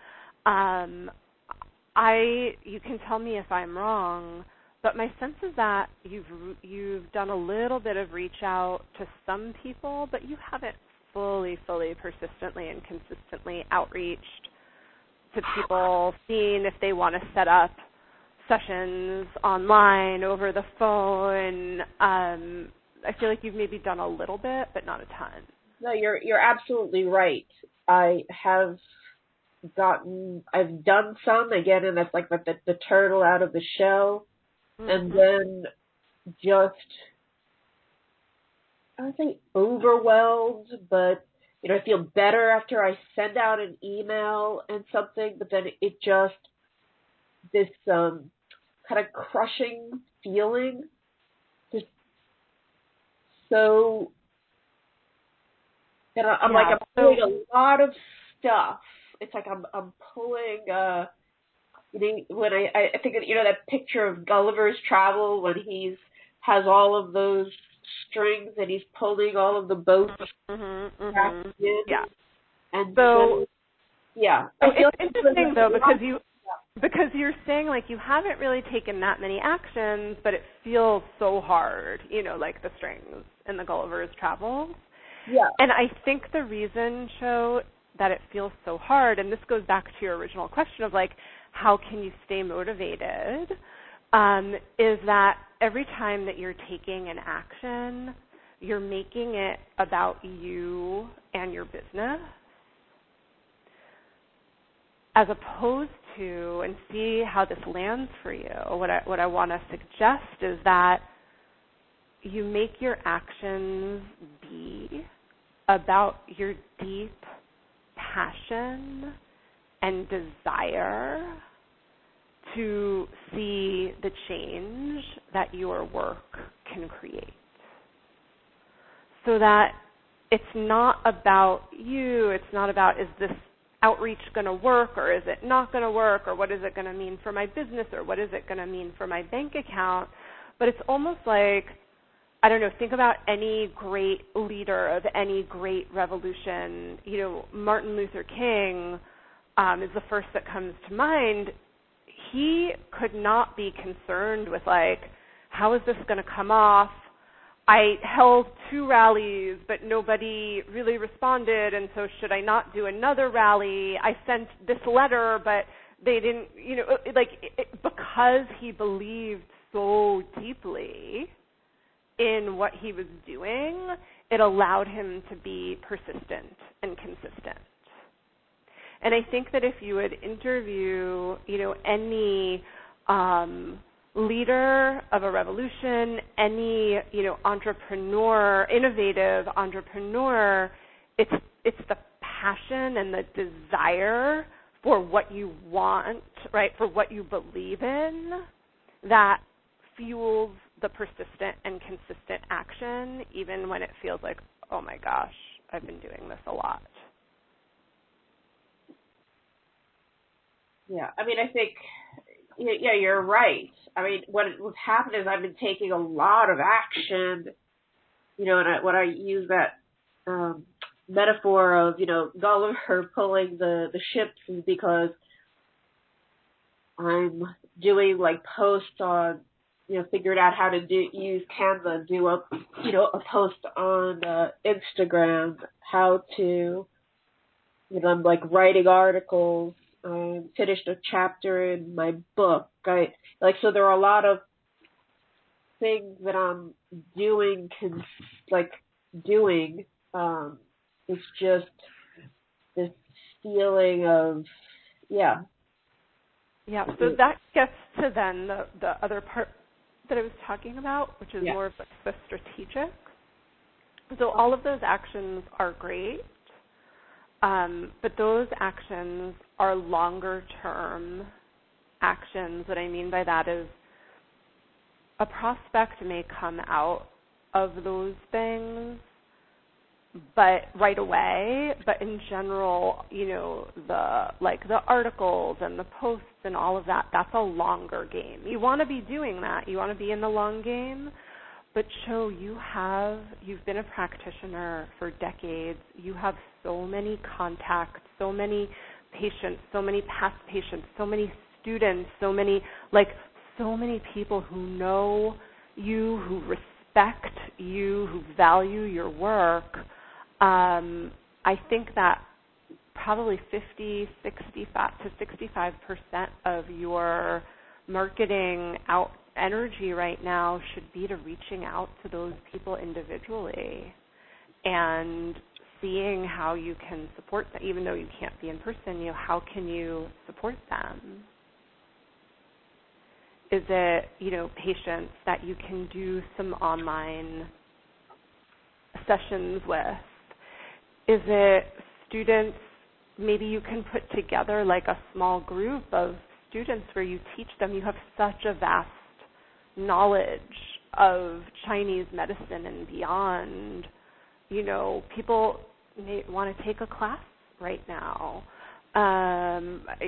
You can tell me if I'm wrong, but my sense is that you've done a little bit of reach out to some people, but you haven't fully, persistently and consistently outreached to people, seeing if they want to set up sessions online, over the phone. I feel like you've maybe done a little bit, but not a ton. No, you're absolutely right. I've done some, again, and that's like the turtle out of the shell. Mm-hmm. And then just, I would say overwhelmed, but, I feel better after I send out an email and something, but then it just, this kind of crushing feeling, just so, and I'm pulling a lot of stuff. It's like I'm pulling, when I think of, that picture of Gulliver's Travel when he's has all of those strings and he's pulling all of the boats back in. Yeah. And so yeah. So it's interesting though because you're saying like you haven't really taken that many actions, but it feels so hard, like the strings in the Gulliver's Travels. Yeah. And I think the reason, Cho, that it feels so hard, and this goes back to your original question of like, how can you stay motivated, is that every time that you're taking an action, you're making it about you and your business, as opposed to, and see how this lands for you, what I want to suggest is that you make your actions be about your deep passion and desire to see the change that your work can create. So that it's not about you, it's not about is this outreach going to work or is it not going to work, or what is it going to mean for my business, or what is it going to mean for my bank account, but it's almost like, I don't know, think about any great leader of any great revolution. Martin Luther King is the first that comes to mind. He could not be concerned with like, how is this going to come off? I held 2 rallies, but nobody really responded, and so should I not do another rally? I sent this letter, but they didn't, because he believed so deeply in what he was doing, it allowed him to be persistent and consistent. And I think that if you would interview, any leader of a revolution, any, entrepreneur, innovative entrepreneur, it's the passion and the desire for what you want, right, for what you believe in, that fuels the persistent and consistent action, even when it feels like, oh my gosh, I've been doing this a lot. Yeah, I mean, I think, yeah, you're right. I mean, what's happened is I've been taking a lot of action, and when I use that metaphor of, Gulliver pulling the ships, is because I'm doing like posts on, figured out how to use Canva, do a post on Instagram, how to, I'm like writing articles. I finished a chapter in my book. So there are a lot of things that I'm doing. It's just this feeling of, yeah. Yeah, so that gets to then the other part that I was talking about, which is more of the strategic. So all of those actions are great. But those actions are longer-term actions. What I mean by that is a prospect may come out of those things, but right away. But in general, the articles and the posts and all of that, that's a longer game. You want to be doing that. You want to be in the long game. But Cho, you've been a practitioner for decades. You have so many contacts, so many patients, so many past patients, so many students, so many people who know you, who respect you, who value your work. I think that probably 65% of your marketing energy right now should be to reaching out to those people individually and seeing how you can support them, even though you can't be in person. How can you support them? Is it, patients that you can do some online sessions with? Is it students? Maybe you can put together like a small group of students where you teach them. You have such a vast knowledge of Chinese medicine and beyond. People may want to take a class right now.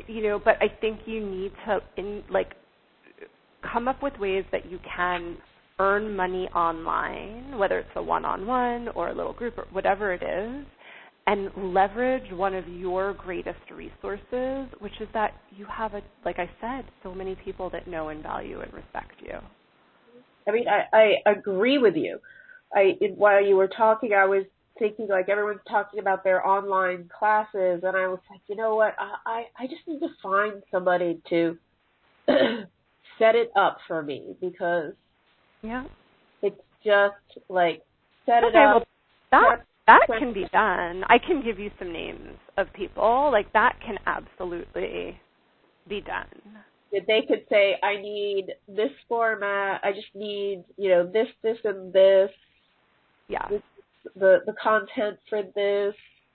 But I think you need to come up with ways that you can earn money online, whether it's a one-on-one or a little group or whatever it is, and leverage one of your greatest resources, which is that you have, like I said, so many people that know and value and respect you. I mean, I agree with you. While you were talking, I was thinking like everyone's talking about their online classes, and I was like, you know what? I just need to find somebody to set it up for me, because it's just like set it up. Well, that can be done. I can give you some names of people. Like, that can absolutely be done. They could say, I need this format. I just need, this, and this. Yeah. The content for this.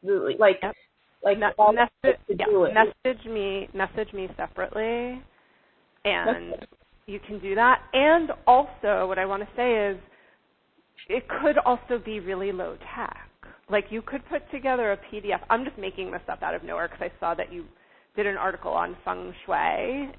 Message me separately, and you can do that. And also, what I want to say is, it could also be really low tech. Like, you could put together a PDF. I'm just making this up out of nowhere because I saw that you did an article on feng shui,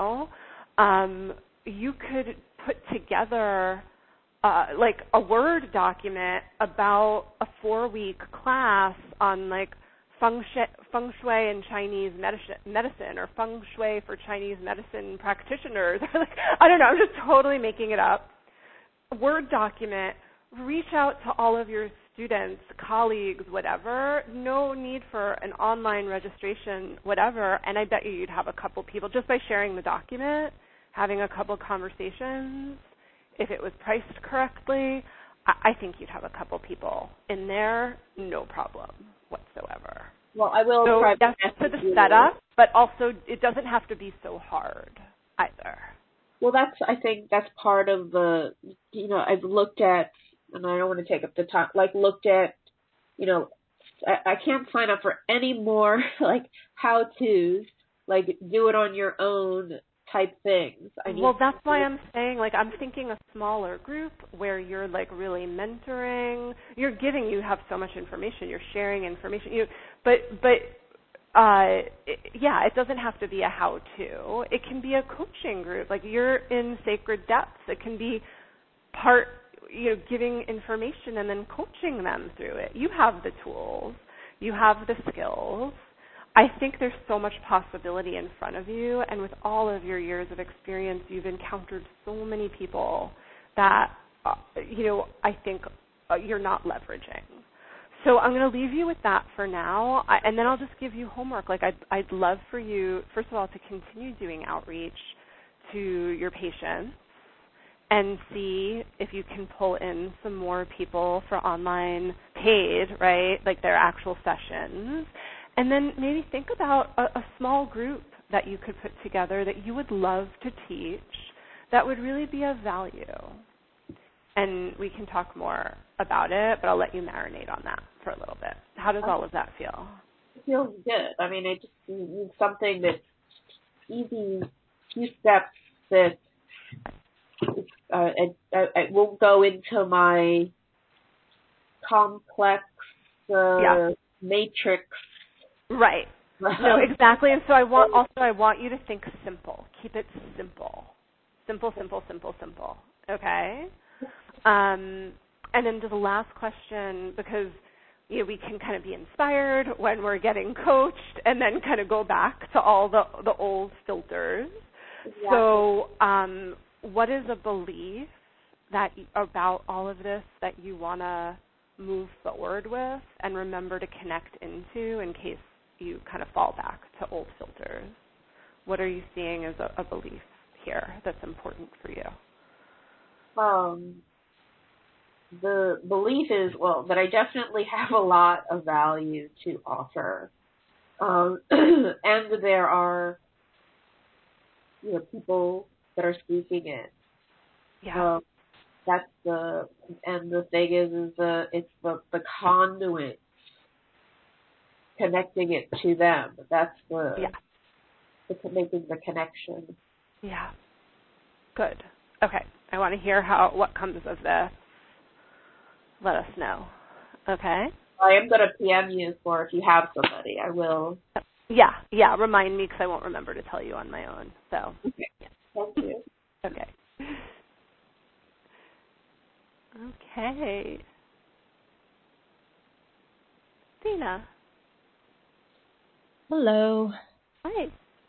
you could put together like a Word document about a 4-week class on like feng shui and Chinese medicine, or feng shui for Chinese medicine practitioners. I don't know, I'm just totally making it up. A Word document, reach out to all of your students, colleagues, whatever. No need for an online registration, whatever. And I bet you'd have a couple people, just by sharing the document, having a couple conversations. If it was priced correctly, I think you'd have a couple people in there, no problem whatsoever. Well, I will try for the setup, but also it doesn't have to be so hard either. Well, I think that's part of the, I've looked at, and I don't want to take up the time, looked at, I can't sign up for any more, how-tos, do it on your own type things. Well, that's why I'm saying, I'm thinking a smaller group where you're, really mentoring. You have so much information. You're sharing information. It doesn't have to be a how-to. It can be a coaching group. You're in Sacred Depths. It can be part, giving information and then coaching them through it. You have the tools. You have the skills. I think there's so much possibility in front of you, and with all of your years of experience, you've encountered so many people that, I think you're not leveraging. So I'm going to leave you with that for now, and then I'll just give you homework. I'd love for you, first of all, to continue doing outreach to your patients and see if you can pull in some more people for online paid, right, their actual sessions. And then maybe think about a small group that you could put together that you would love to teach that would really be of value. And we can talk more about it, but I'll let you marinate on that for a little bit. How does all of that feel? It feels good. I mean, it just needs something that's easy, few steps that it won't go into my complex matrix. Right. No, exactly. And so I want you to think simple. Keep it simple. Simple, simple, simple, simple. Okay? And then to the last question, because we can kind of be inspired when we're getting coached and then kind of go back to all the old filters. Exactly. So what is a belief about all of this that you want to move forward with and remember to connect into in case you kind of fall back to old filters? What are you seeing as a belief here that's important for you? The belief is, that I definitely have a lot of value to offer. And there are, people that are seeking it. Yeah. And the thing is it's the conduit connecting it to them. That's making the connection. Yeah. Good. Okay. I want to hear what comes of this. Let us know. Okay? I am going to PM you if you have somebody. I will. Yeah. Remind me because I won't remember to tell you on my own. So. Okay. Thank you. Okay. Okay. Dina. Hello. Hi.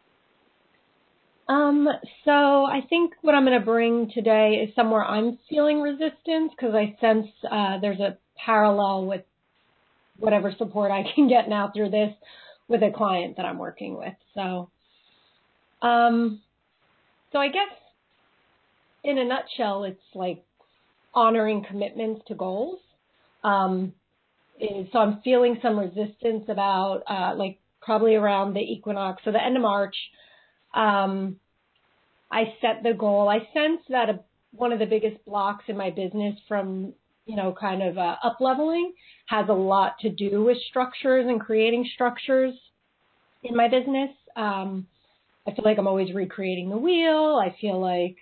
So I think what I'm going to bring today is somewhere I'm feeling resistance because I sense there's a parallel with whatever support I can get now through this with a client that I'm working with. So I guess in a nutshell, it's like honoring commitments to goals. So I'm feeling some resistance about like probably around the equinox, so the end of March. I set the goal. I sense that one of the biggest blocks in my business from, kind of up-leveling has a lot to do with structures and creating structures in my business. I feel like I'm always recreating the wheel. I feel like,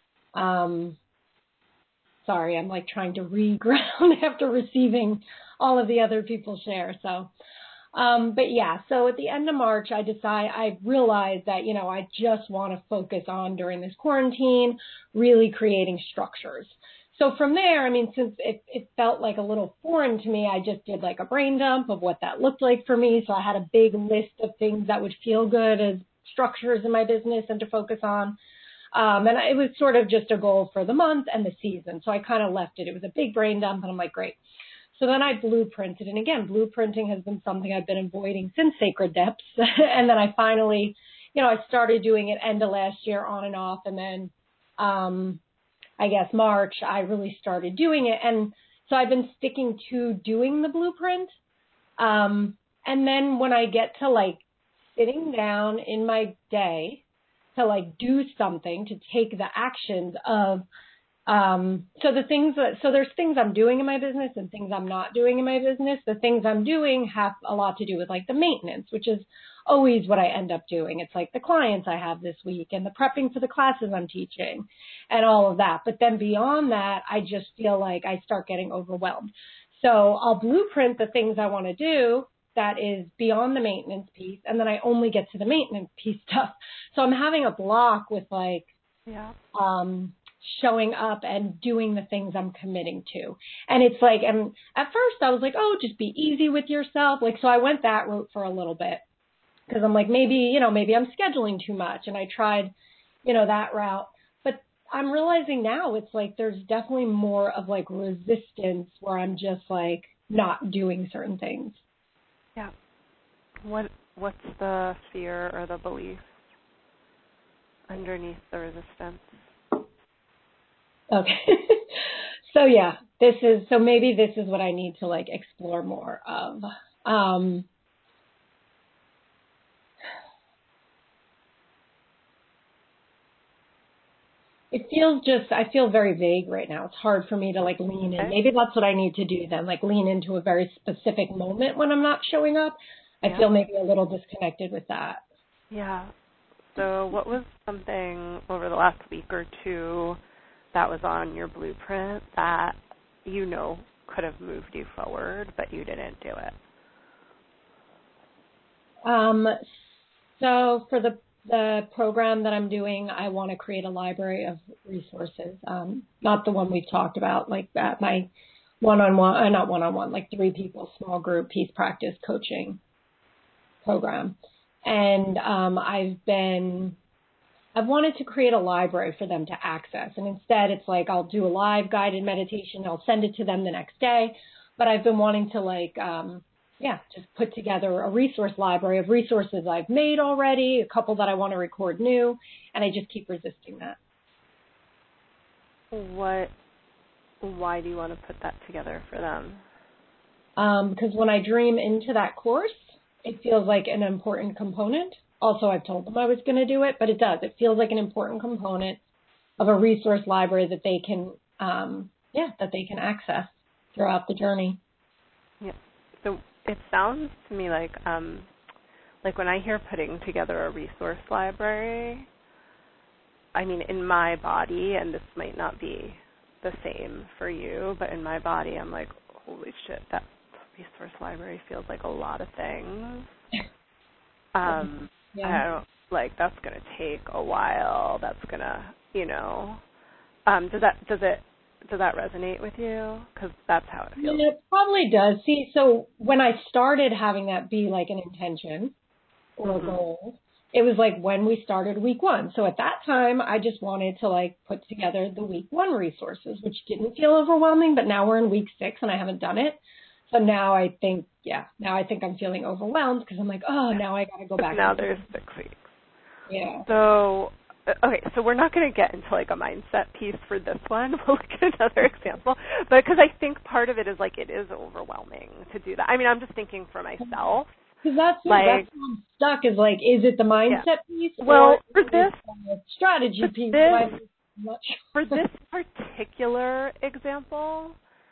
sorry, I'm like trying to reground after receiving all of the other people's share. So, but yeah, so at the end of March, I realized that, I just want to focus on during this quarantine, really creating structures. So from there, since it felt like a little foreign to me, I just did like a brain dump of what that looked like for me. So I had a big list of things that would feel good as structures in my business and to focus on. And it was sort of just a goal for the month and the season. So I kind of left it. It was a big brain dump and I'm like, great. So then I blueprinted. And again, blueprinting has been something I've been avoiding since Sacred Depths. And then I finally, I started doing it end of last year on and off. And then, I guess March, I really started doing it. And so I've been sticking to doing the blueprint. And then when I get to like sitting down in my day to like do something, to take the actions of, so there's things I'm doing in my business and things I'm not doing in my business. The things I'm doing have a lot to do with like the maintenance, which is always what I end up doing. It's like the clients I have this week and the prepping for the classes I'm teaching and all of that. But then beyond that, I just feel like I start getting overwhelmed. So I'll blueprint the things I want to do that is beyond the maintenance piece. And then I only get to the maintenance piece stuff. So I'm having a block with like, showing up and doing the things I'm committing to. And it's like, and at first I was like, oh, just be easy with yourself. Like, so I went that route for a little bit because I'm like, maybe I'm scheduling too much. And I tried, that route. But I'm realizing now it's like, there's definitely more of like resistance where I'm just like not doing certain things. Yeah. What's the fear or the belief underneath the resistance? Okay. So yeah, maybe this is what I need to like explore more of. I feel very vague right now. It's hard for me to like lean in. Maybe that's what I need to do then, like lean into a very specific moment when I'm not showing up. I feel maybe a little disconnected with that. Yeah. So what was something over the last week or two that was on your blueprint that could have moved you forward, but you didn't do it? So for the program that I'm doing, I want to create a library of resources. Not the one we've talked about, like that, my one-on-one, not one-on-one, like 3 people, small group, peace practice coaching program. And I've wanted to create a library for them to access. And instead it's like, I'll do a live guided meditation. I'll send it to them the next day. But I've been wanting to like, just put together a resource library of resources I've made already, a couple that I want to record new. And I just keep resisting that. Why do you want to put that together for them? Because when I dream into that course, it feels like an important component. Also, I've told them I was going to do it, but it does. It feels like an important component of a resource library that they can, access throughout the journey. Yeah. So it sounds to me like when I hear putting together a resource library, in my body, and this might not be the same for you, but in my body, I'm like, holy shit, that resource library feels like a lot of things. I don't that's going to take a while. That's going to, does it does that resonate with you? Because that's how it feels. Yeah, it probably does. See, so when I started having that be like an intention or a goal, it was like when we started week 1. So at that time, I just wanted to like put together the week 1 resources, which didn't feel overwhelming, but now we're in week 6 and I haven't done it. So now I think I'm feeling overwhelmed because I'm like, oh, now I got to go back. Now there's 6 weeks. Yeah. So, okay, so we're not going to get into like a mindset piece for this one. We'll look at another example. But because I think part of it is like it is overwhelming to do that. I mean, I'm just thinking for myself. Because that's where I'm stuck is like, is it the mindset piece well, or for is this, it the strategy piece? This, I'm not sure. For this particular example,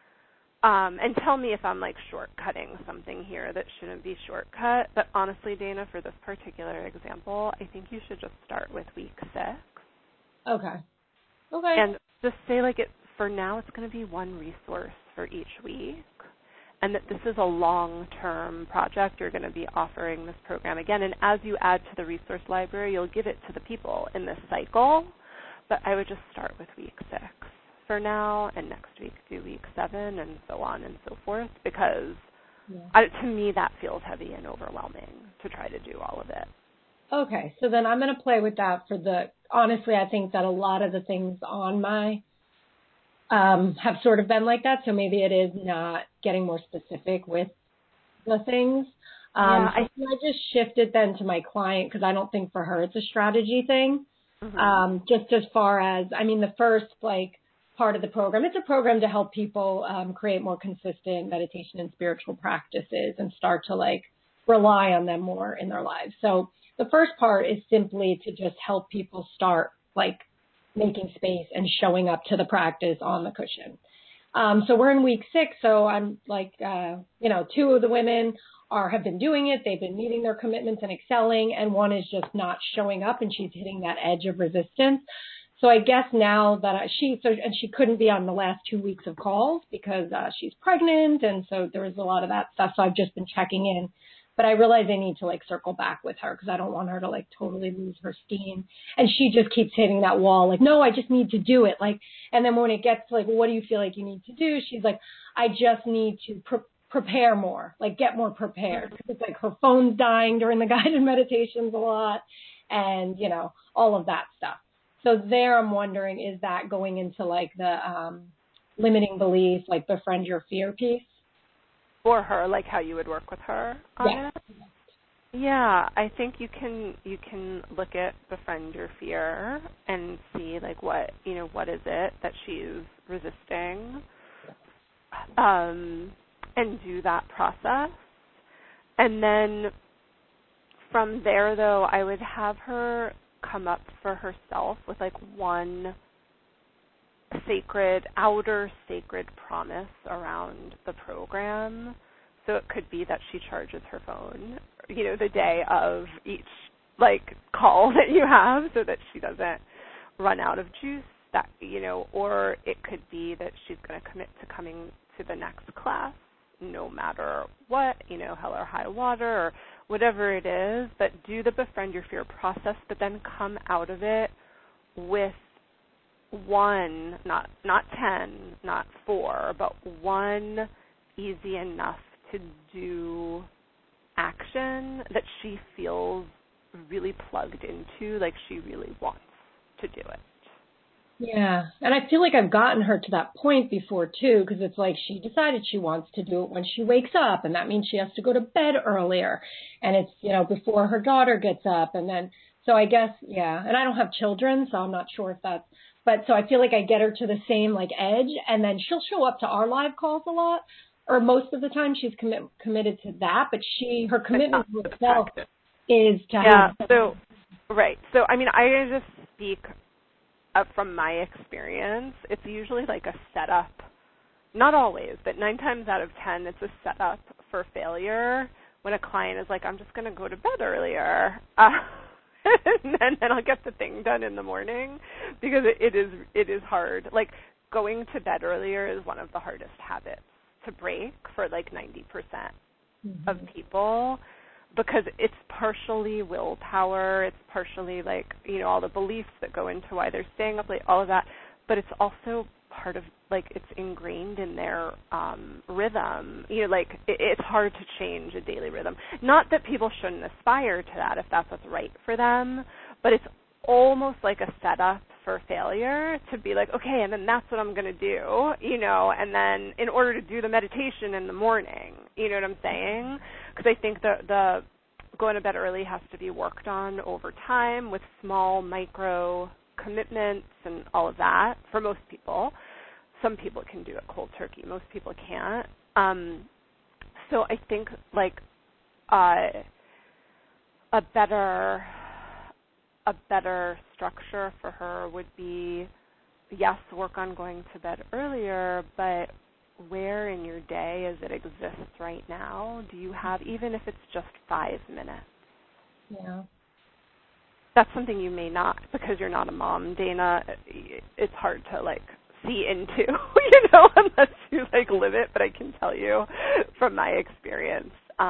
and tell me if I'm like shortcutting something here that shouldn't be shortcut. But honestly, Dana, for this particular example, I think you should just start with week 6. Okay. And just say like for now it's going to be 1 resource for each week. And that this is a long-term project. You're going to be offering this program again. And as you add to the resource library, you'll give it to the people in this cycle. But I would just start with week 6 for now, and next week do week 7, and so on and so forth, because to me that feels heavy and overwhelming to try to do all of it. Okay, so then I'm going to play with that honestly, I think that a lot of the things on my have sort of been like that, so maybe it is not getting more specific with the things. So I just shifted then to my client because I don't think for her it's a strategy thing. Just as far as, I mean, the first part of the program, it's a program to help people create more consistent meditation and spiritual practices and start to rely on them more in their lives. So the first part is simply to just help people start making space and showing up to the practice on the cushion. So we're in week 6. So I'm 2 of the women have been doing it. They've been meeting their commitments and excelling, and one is just not showing up, and she's hitting that edge of resistance. So I guess now that she couldn't be on the last 2 weeks of calls because she's pregnant, and so there was a lot of that stuff. So I've just been checking in. But I realize I need to circle back with her because I don't want her to totally lose her steam. And she just keeps hitting that wall. No, I just need to do it. And then when it gets to what do you feel like you need to do? She's like, I just need to prepare more, get more prepared. It's her phone's dying during the guided meditations a lot, and all of that stuff. So there, I'm wondering, is that going into the limiting beliefs, befriend your fear piece? For her, how you would work with her on it? Yeah, I think you can look at befriend your fear and see what is it that she's resisting, and do that process. And then from there, though, I would have her come up for herself with one outer sacred promise around the program. So it could be that she charges her phone, the day of each call that you have, so that she doesn't run out of juice. That or it could be that she's going to commit to coming to the next class, no matter what, hell or high water or whatever it is. But do the befriend your fear process, but then come out of it with 1, not 10, not 4, but 1 easy enough to do action that she feels really plugged into, she really wants to do it. Yeah, and I feel I've gotten her to that point before too, because it's she decided she wants to do it when she wakes up, and that means she has to go to bed earlier, and it's before her daughter gets up, and then so I guess and I don't have children, so I'm not sure if that's. But so I feel I get her to the same edge, and then she'll show up to our live calls a lot, or most of the time she's committed to that. But her commitment to herself is to have. So right. So I mean, I just speak from my experience. It's usually a setup. Not always, but 9 times out of 10, it's a setup for failure. When a client is I'm just going to go to bed earlier. And then I'll get the thing done in the morning, because it is hard. Going to bed earlier is one of the hardest habits to break for 90% of people, because it's partially willpower, it's partially all the beliefs that go into why they're staying up late, all of that, but it's also part of, like, it's ingrained in their rhythm. You know, like, it's hard to change a daily rhythm. Not that people shouldn't aspire to that if that's what's right for them, but it's almost like a setup for failure to be like, okay, and then that's what I'm going to do, you know, and then in order to do the meditation in the morning, you know what I'm saying? Because I think the going to bed early has to be worked on over time with small micro commitments and all of that for most people. Some people can do it cold turkey. Most people can't. So I think, like, a better structure for her would be, yes, work on going to bed earlier, but where in your day as it exists right now do you have, even if it's just 5 minutes? Yeah. That's something you may not, because you're not a mom, Dana. It's hard to, like, see into, you know, unless you, like, live it. But I can tell you from my experience,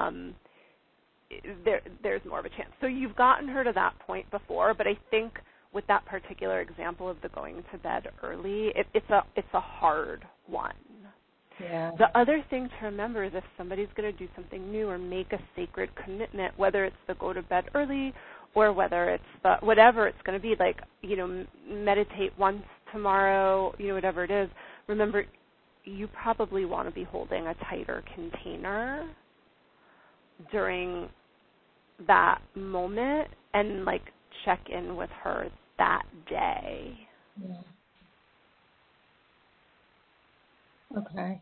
there's more of a chance. So you've gotten her to that point before, but I think with that particular example of the going to bed early, it's a hard one. Yeah. The other thing to remember is if somebody's going to do something new or make a sacred commitment, whether it's the go to bed early or whether it's the whatever it's going to be, like, you know, meditate once tomorrow, you know, whatever it is, remember, you probably want to be holding a tighter container during that moment and, like, check in with her that day. Yeah. Okay.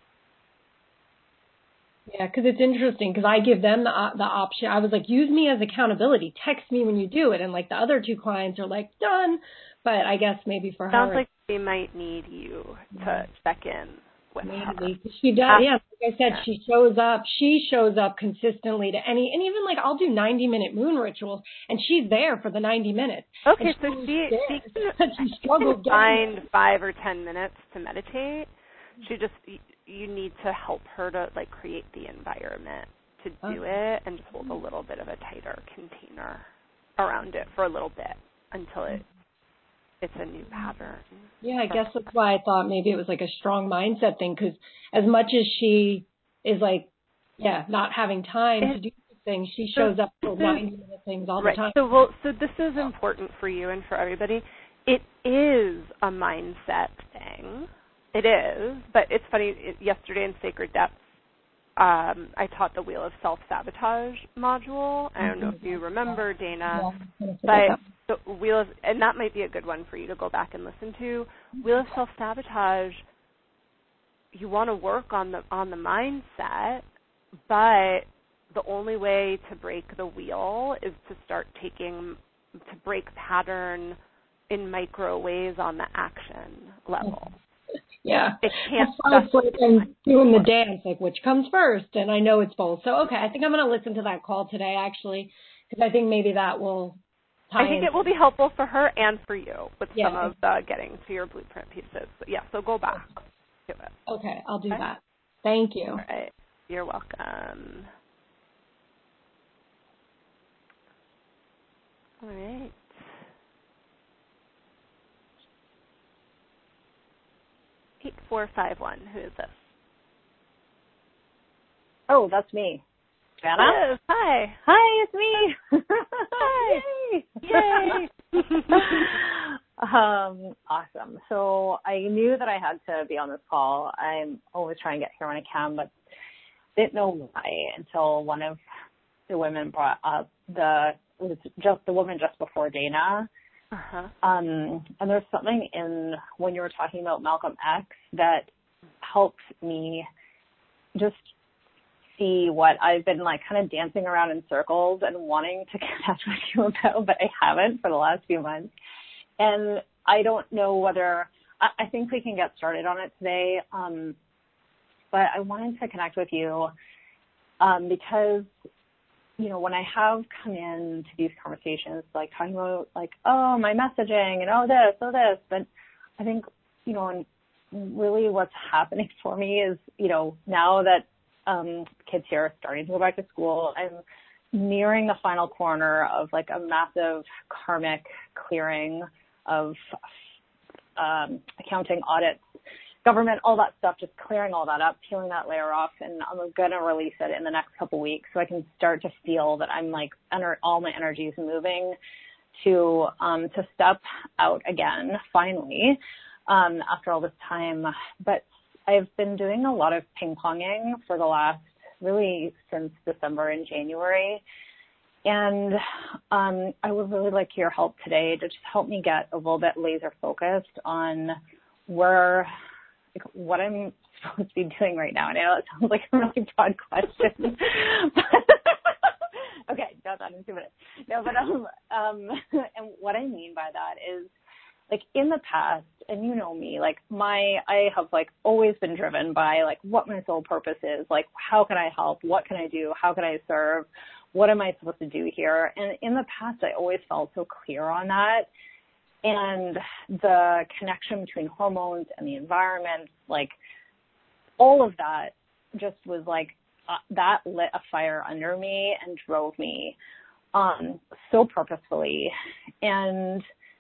Yeah, because it's interesting because I give them the option. I was like, use me as accountability. Text me when you do it. And, like, the other 2 clients are like, done. But I guess maybe for her. Sounds like they might need you to check in with her. Maybe. She does. Yeah, like I said, she shows up. She shows up consistently to and even, like, I'll do 90-minute moon rituals, and she's there for the 90 minutes. Okay, so she struggled to find 5 or 10 minutes to meditate. She just, you need to help her to, like, create the environment to do it and just hold a little bit of a tighter container around it for a little bit until it's a new pattern. Yeah, I guess that's why I thought maybe it was like a strong mindset thing, because as much as she is, like, not having time to do things, she shows up for 90-minute things all the time. So this is important for you and for everybody. It is a mindset thing. It is, but it's funny, yesterday in Sacred Depths, I taught the Wheel of Self-Sabotage module. I don't know if you remember, Dana, but the Wheel of, and that might be a good one for you to go back and listen to. Wheel of Self-Sabotage, you want to work on the mindset, but the only way to break the wheel is to break pattern in micro ways on the action level. Yeah. It can't. That's like I'm doing the dance, like, which comes first, and I know it's both. So, okay, I think I'm going to listen to that call today, actually, because I think maybe that will tie in. I think it will be helpful for her and for you with some of the getting to your blueprint pieces. But yeah, so go back to it. Okay, I'll do that. Thank you. All right. You're welcome. All right. Eight 451. Who is this? Oh, that's me. Jana? Yes. Hi. Hi, it's me. Hi. Yay. Awesome. So I knew that I had to be on this call. I'm always trying to get here when I can, but didn't know why until one of the women brought up the woman just before Dana. Uh-huh. And there's something in when you were talking about Malcolm X that helps me just see what I've been, like, kind of dancing around in circles and wanting to connect with you about, but I haven't for the last few months. And I don't know whether I think we can get started on it today. But I wanted to connect with you because, you know, when I have come into these conversations, like talking about, like, oh, my messaging and this, but I think, you know, and really what's happening for me is, you know, now that kids here are starting to go back to school, I'm nearing the final corner of, like, a massive karmic clearing of accounting, audits, government, all that stuff, just clearing all that up, peeling that layer off, and I'm going to release it in the next couple weeks so I can start to feel that I'm like all my energy is moving to step out again, finally, after all this time. But I've been doing a lot of ping-ponging for the last, really since December and January. And I would really like your help today to just help me get a little bit laser focused on what I'm supposed to be doing right now. And I know it sounds like a really broad question. Okay, got that in 2 minutes. No, but and what I mean by that is, like, in the past, and you know me, like I have like always been driven by like what my soul purpose is, like how can I help, what can I do, how can I serve, what am I supposed to do here? And in the past, I always felt so clear on that. And the connection between hormones and the environment, like all of that just was like, that lit a fire under me and drove me so purposefully. And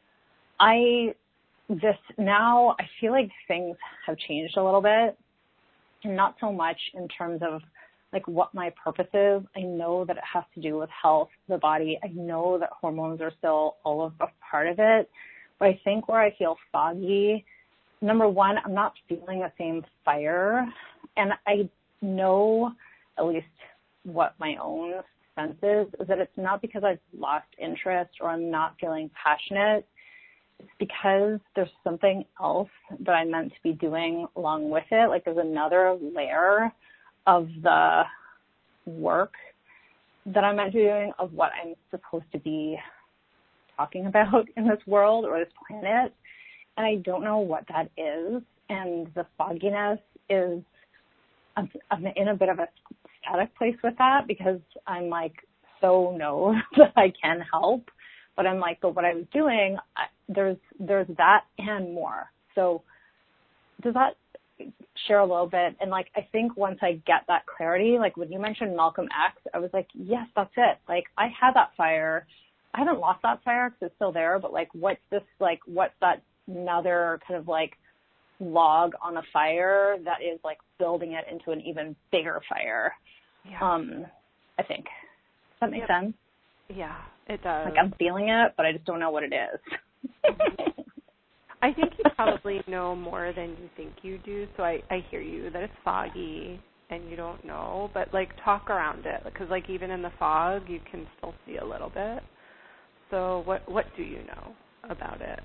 now I feel like things have changed a little bit, and not so much in terms of like what my purpose is. I know that it has to do with health, the body. I know that hormones are still all of a part of it. But I think where I feel foggy, number one, I'm not feeling the same fire. And I know at least what my own sense is that it's not because I've lost interest or I'm not feeling passionate. It's because there's something else that I'm meant to be doing along with it. Like there's another layer of the work that I'm meant to be doing, of what I'm supposed to be talking about in this world or this planet. And I don't know what that is. And the fogginess is, I'm in a bit of a static place with that, because I'm like, so know that I can help. But I'm like, but what I was doing, there's that and more. So does that share a little bit? And like, I think once I get that clarity, like when you mentioned Malcolm X, I was like, yes, that's it. Like I had that fire. I haven't lost that fire because it's still there, but like, what's that another kind of like log on a fire that is like building it into an even bigger fire? Yeah. I think. Does that make sense? Yeah, it does. Like I'm feeling it, but I just don't know what it is. I think you probably know more than you think you do, so I hear you that it's foggy and you don't know, but like talk around it, because like even in the fog you can still see a little bit. So what do you know about it?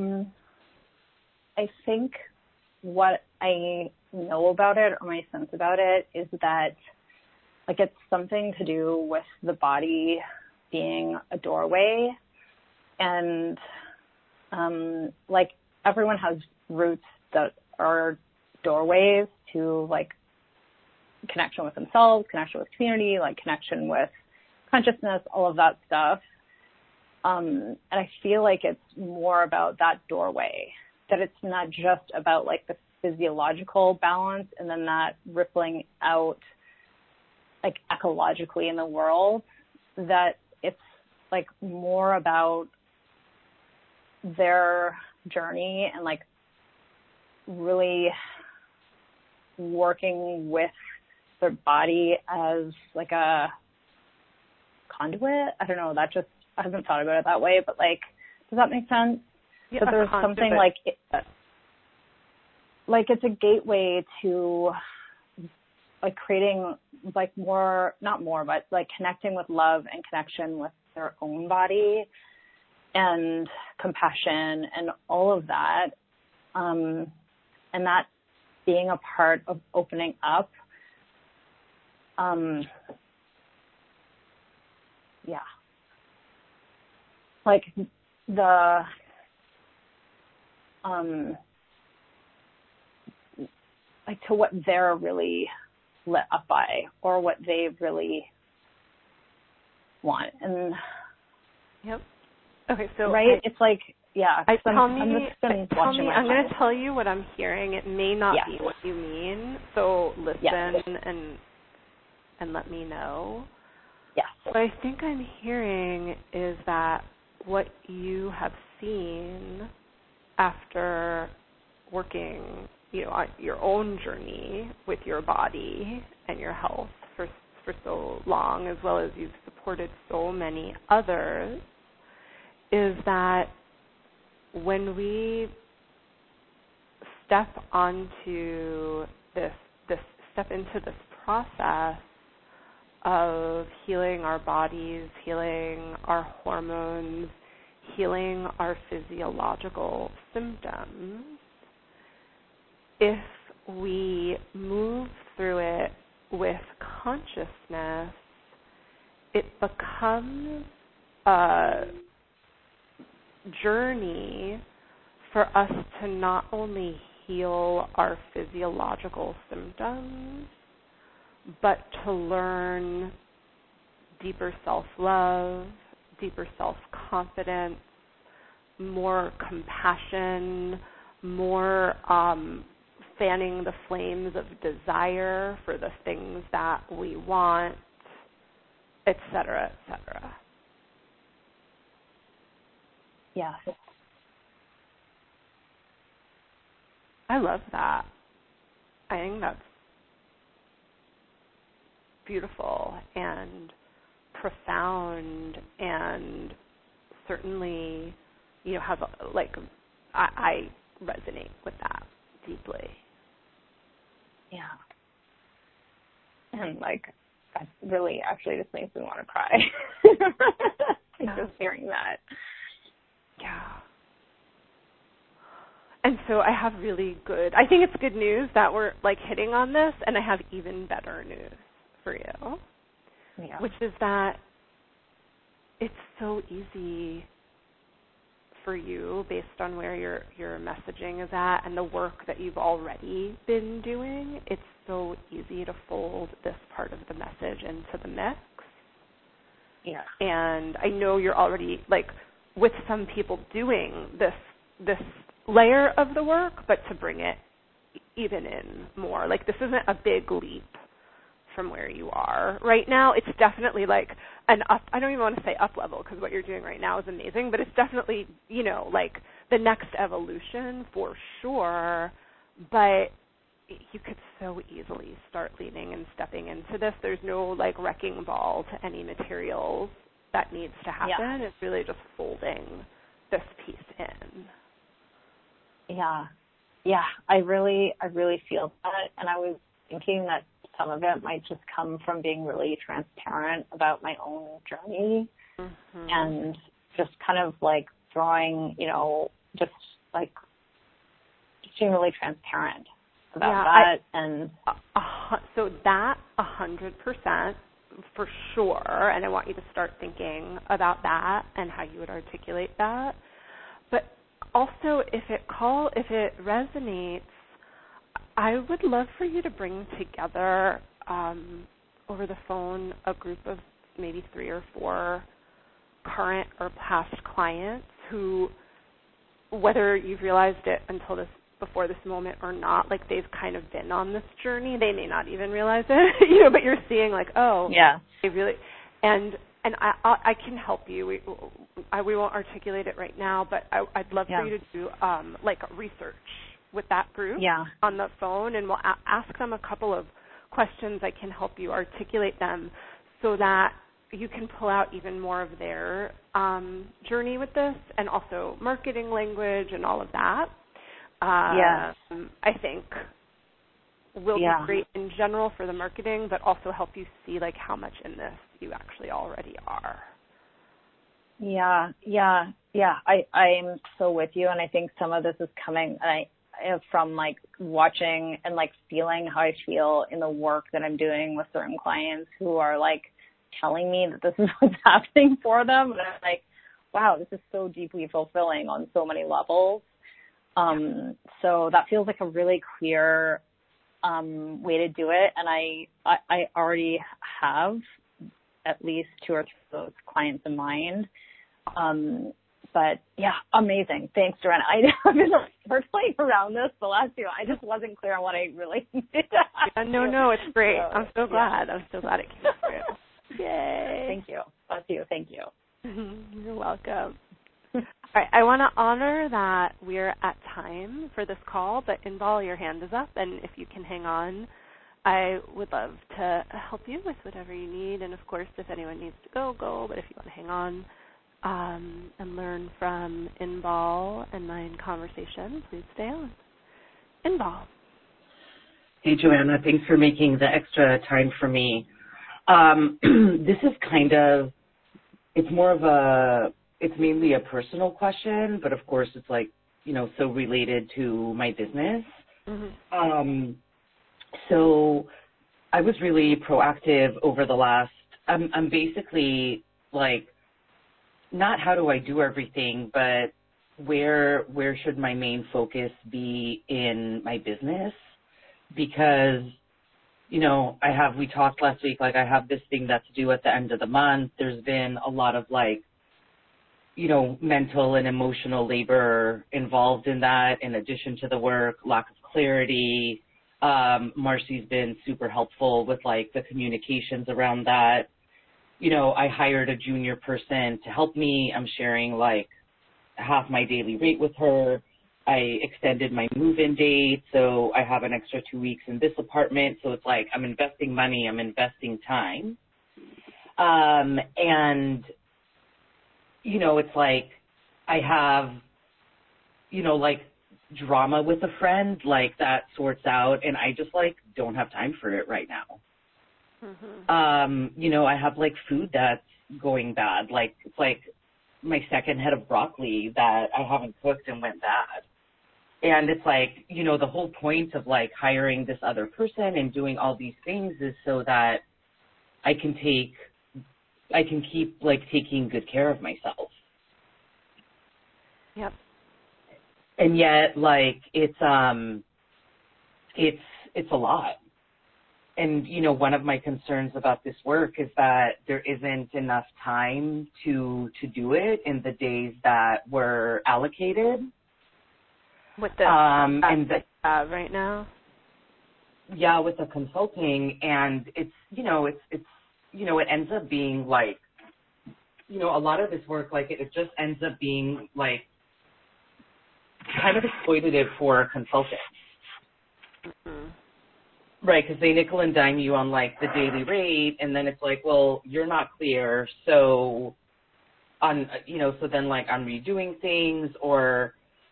I think what I know about it, or my sense about it, is that like it's something to do with the body being a doorway, and like everyone has roots that are doorways to like connection with themselves, connection with community, like connection with consciousness, all of that stuff. And I feel like it's more about that doorway, that it's not just about like the physiological balance and then that rippling out like ecologically in the world, that it's like more about their journey and like really working with their body as like a conduit. I don't know, I haven't thought about it that way, but like, does that make sense? Yeah, that there's something like it's a gateway to like creating like but like connecting with love and connection with their own body and compassion and all of that. And that being a part of opening up. Yeah. Like the, like to what they're really lit up by, or what they really want. And yep. Okay, so right, it's like, yeah. I'm going to tell you what I'm hearing. It may not be what you mean, so listen and let me know. Yes. What I think I'm hearing is that what you have seen after working, on your own journey with your body and your health for so long, as well as you've supported so many others, is that when we step onto step into this process of healing our bodies, healing our hormones, healing our physiological symptoms, if we move through it with consciousness, it becomes a journey for us to not only heal our physiological symptoms, but to learn deeper self-love, deeper self-confidence, more compassion, more fanning the flames of desire for the things that we want, et cetera, et cetera. Yeah. I love that. I think that's beautiful and profound, and certainly, has I resonate with that deeply. Yeah. And that really actually just makes me want to cry. Just hearing that. Yeah. And so I have I think it's good news that we're hitting on this, and I have even better news for you. Yeah. Which is that it's so easy for you, based on where your messaging is at and the work that you've already been doing. It's so easy to fold this part of the message into the mix. Yeah. And I know you're already with some people doing this layer of the work, but to bring it even in more. This isn't a big leap from where you are right now. It's definitely an up. I don't even want to say up level, because what you're doing right now is amazing, but it's definitely, the next evolution for sure. But you could so easily start leaning and stepping into this. There's no wrecking ball to any materials that needs to happen. Yeah. It's really just folding this piece in. Yeah. Yeah. I really feel that. And I was thinking that some of it might just come from being really transparent about my own journey, and just kind of drawing, just being really transparent about that. And so that 100% for sure. And I want you to start thinking about that and how you would articulate that. But also, if it resonates, I would love for you to bring together over the phone a group of maybe 3 or 4 current or past clients who, whether you've realized it before this moment or not, they've kind of been on this journey. They may not even realize it, but you're seeing yeah, they really, and I can help you. We won't articulate it right now, but I'd love for you to do research with that group on the phone, and we'll ask them a couple of questions. I can help you articulate them so that you can pull out even more of their journey with this, and also marketing language and all of that. I think will be great in general for the marketing, but also help you see how much in this you actually already are. Yeah. I'm so with you, and I think some of this is coming from watching and feeling how I feel in the work that I'm doing with certain clients who are telling me that this is what's happening for them, and I'm wow, this is so deeply fulfilling on so many levels. So that feels like a really clear way to do it, and I already have at least 2 or 3 of those clients in mind. But amazing. Thanks, Doreen. I've been circling around this the last few. I just wasn't clear on what I really needed to ask. No, it's great. So, I'm so glad. I'm so glad it came through. Yay. Thank you. Bless you. Thank you. You're welcome. All right, I want to honor that we're at time for this call, but Inbal, your hand is up, and if you can hang on, I would love to help you with whatever you need. And, of course, if anyone needs to go, go. But if you want to hang on and learn from Inbal and my conversation, please stay on. Inbal. Hey, Joanna. Thanks for making the extra time for me. This is kind of, it's mainly a personal question, but, of course, it's like, so related to my business. Mm-hmm. So I was really proactive over the last, I'm basically like, not how do I do everything, but where should my main focus be in my business? Because, we talked last week, like I have this thing that's due at the end of the month. There's been a lot of like, mental and emotional labor involved in that, in addition to the work, lack of clarity. Marcy's been super helpful with like the communications around that. I hired a junior person to help me. I'm sharing like half my daily rate with her. I extended my move-in date, so I have an extra 2 weeks in this apartment. So it's like I'm investing money, I'm investing time. And, it's like I have, like drama with a friend, like that sorts out, and I just like don't have time for it right now. Mm-hmm. I have like food that's going bad. Like it's like my second head of broccoli that I haven't cooked and went bad. And it's like, the whole point of like hiring this other person and doing all these things is so that I can keep like taking good care of myself. Yep. And yet, like, it's a lot. And, one of my concerns about this work is that there isn't enough time to do it in the days that were allocated. With the and that you have right now? Yeah, with the consulting. And it's, it ends up being like, a lot of this work, like, it just ends up being, like, kind of exploitative for consultants. Mm-hmm. Right, because they nickel and dime you on, like, the daily rate, and then it's like, well, you're not clear, so, so then, like, I'm redoing things, or,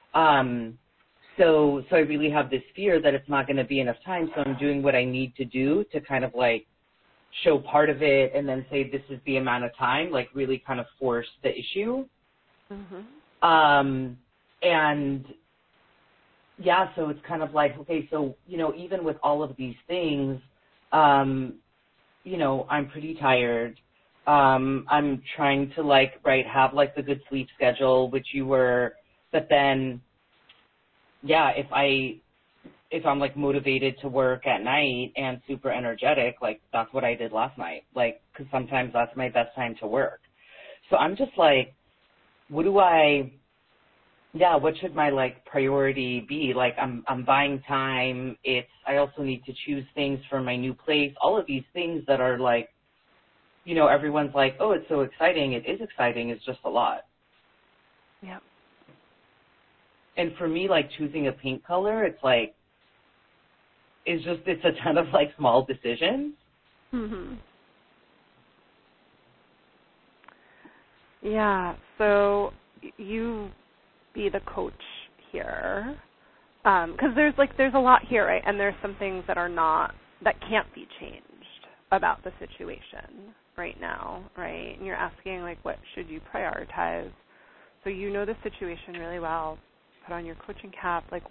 so I really have this fear that it's not going to be enough time, so I'm doing what I need to do to kind of, like, show part of it and then say this is the amount of time, like, really kind of force the issue. Mm-hmm. And yeah, so it's kind of like, okay, so, even with all of these things, I'm pretty tired. I'm trying to have like the good sleep schedule, which you were, but then, yeah, if I'm like motivated to work at night and super energetic, like that's what I did last night, like, cause sometimes that's my best time to work. So I'm just like, what should my like priority be? Like I'm buying time. I also need to choose things for my new place. All of these things that are like, everyone's like, oh, it's so exciting. It is exciting. It's just a lot. Yeah. And for me, like choosing a paint color, it's like, it's a ton of like small decisions. Mm-hmm. Yeah. So you be the coach here, because there's a lot here, right? And there's some things that can't be changed about the situation right now, right? And you're asking like, what should you prioritize? So you know the situation really well. Put on your coaching cap. Like,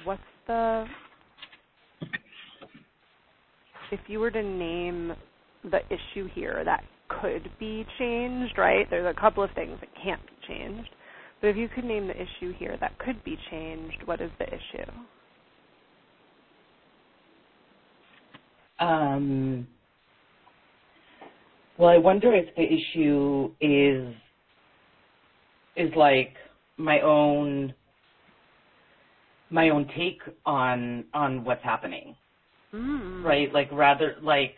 if you were to name the issue here that could be changed, right? There's a couple of things that can't be changed. But if you could name the issue here that could be changed, what is the issue? Well, I wonder if the issue is like my own take on what's happening, right? Like rather like,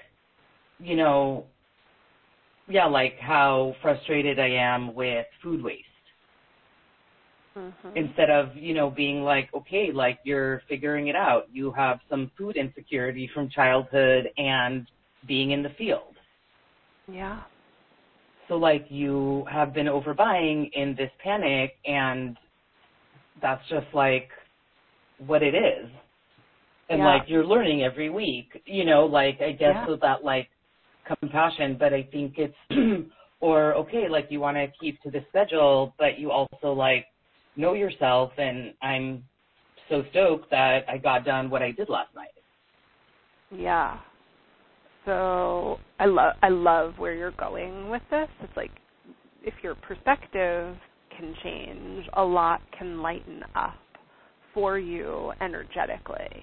like how frustrated I am with food waste. instead of, being like, okay, like you're figuring it out. You have some food insecurity from childhood and being in the field. Yeah. So like you have been overbuying in this panic, and that's just like what it is. And like you're learning every week, like I guess so that like compassion, but I think it's, or okay, like you want to keep to the schedule, but you also like know yourself, and I'm so stoked that I got done what I did last night. Yeah. So I love where you're going with this. It's like if your perspective can change, a lot can lighten up for you energetically.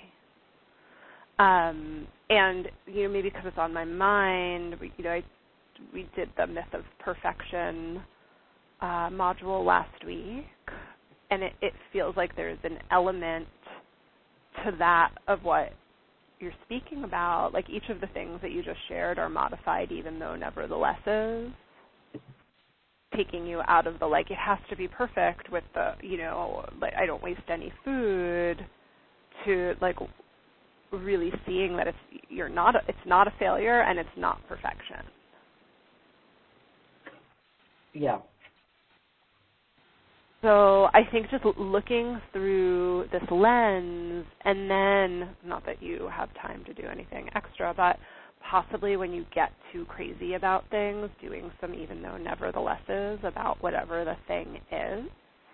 And maybe because it's on my mind, we did the Myth of Perfection module last week, and it feels like there's an element to that of what you're speaking about. Like each of the things that you just shared are modified even though nevertheless is, taking you out of the like it has to be perfect with the like I don't waste any food, to like really seeing that it's not a failure and it's not perfection. Yeah. So I think just looking through this lens, and then, not that you have time to do anything extra, but possibly when you get too crazy about things, doing some even though neverthelesses about whatever the thing is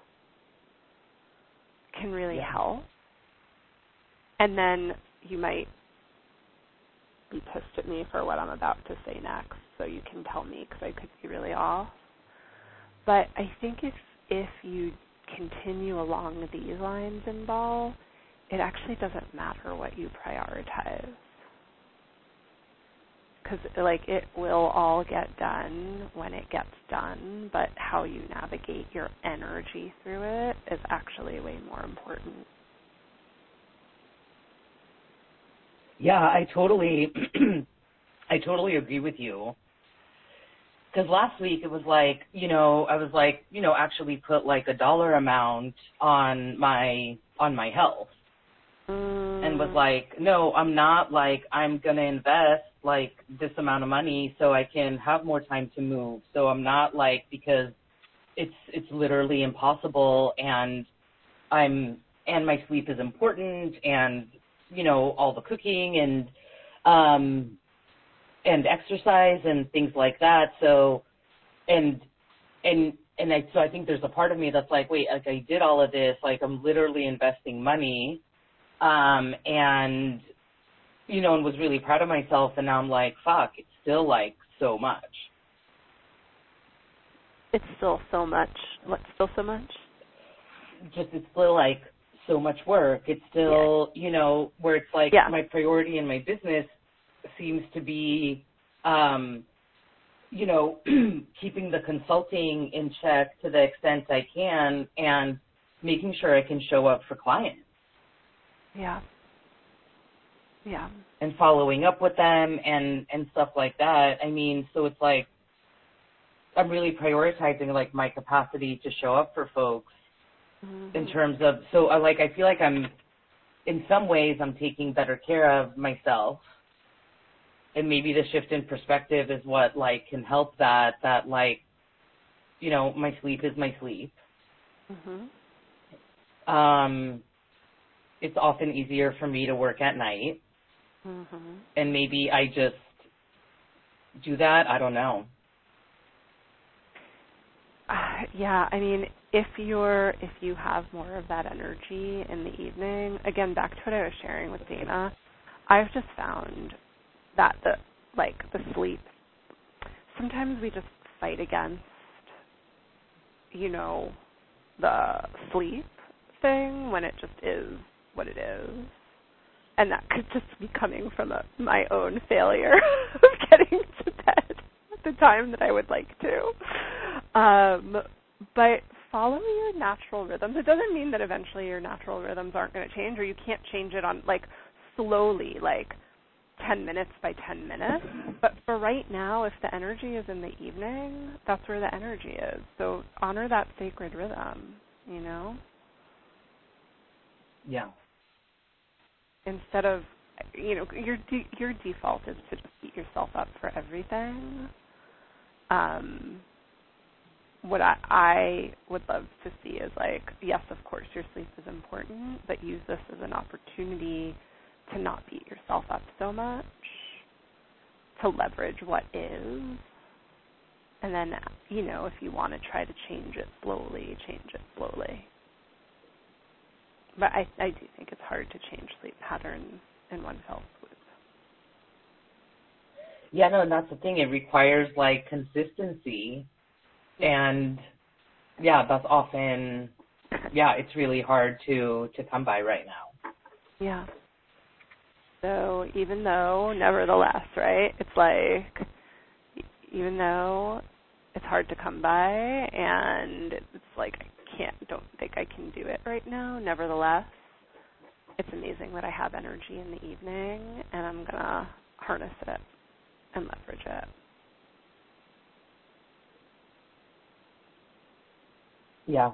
can really help. And then you might be pissed at me for what I'm about to say next, so you can tell me because I could be really off. But I think if you continue along these lines in Ball, it actually doesn't matter what you prioritize. Because, like, it will all get done when it gets done, but how you navigate your energy through it is actually way more important. Yeah, I totally agree with you. Because last week it was like, I was like, actually put like a dollar amount on my health. And was like, no, I'm not, like, I'm going to invest like this amount of money so I can have more time to move. So I'm not like, because it's literally impossible, and my sleep is important, and all the cooking and exercise and things like that. So so I think there's a part of me that's like, wait, like I did all of this, like I'm literally investing money, and was really proud of myself, and now I'm like, fuck, it's still like so much. It's still so much. What's still so much? Just it's still like so much work. It's still, where it's like my priority in my business seems to be, keeping the consulting in check to the extent I can, and making sure I can show up for clients. Yeah. Yeah. And following up with them and stuff like that. I mean, so it's like I'm really prioritizing like my capacity to show up for folks in terms of, so I feel like in some ways I'm taking better care of myself. And maybe the shift in perspective is what like can help that like, my sleep is my sleep. It's often easier for me to work at night. And maybe I just do that. I don't know. Yeah, I mean, if you have more of that energy in the evening, again, back to what I was sharing with Dana, I've just found that the sleep, sometimes we just fight against, the sleep thing when it just is what it is. And that could just be coming from my own failure of getting to bed at the time that I would like to. But follow your natural rhythms. It doesn't mean that eventually your natural rhythms aren't going to change, or you can't change it on, like, slowly, like 10 minutes by 10 minutes. But for right now, if the energy is in the evening, that's where the energy is. So honor that sacred rhythm. you know? Yeah. Instead of, you know, your default is to just beat yourself up for everything. What I would love to see is like, yes, of course, your sleep is important, but use this as an opportunity to not beat yourself up so much, to leverage what is. And then, you know, if you want to try to change it slowly, change it slowly. But I do think it's hard to change sleep patterns in one fell swoop. Yeah, no, and that's the thing. It requires, like, consistency. And, yeah, that's often, yeah, it's really hard to come by right now. Yeah. So even though, nevertheless, right, it's like, even though it's hard to come by and it's like don't think I can do it right now, nevertheless, it's amazing that I have energy in the evening and I'm going to harness it and leverage it. Yeah.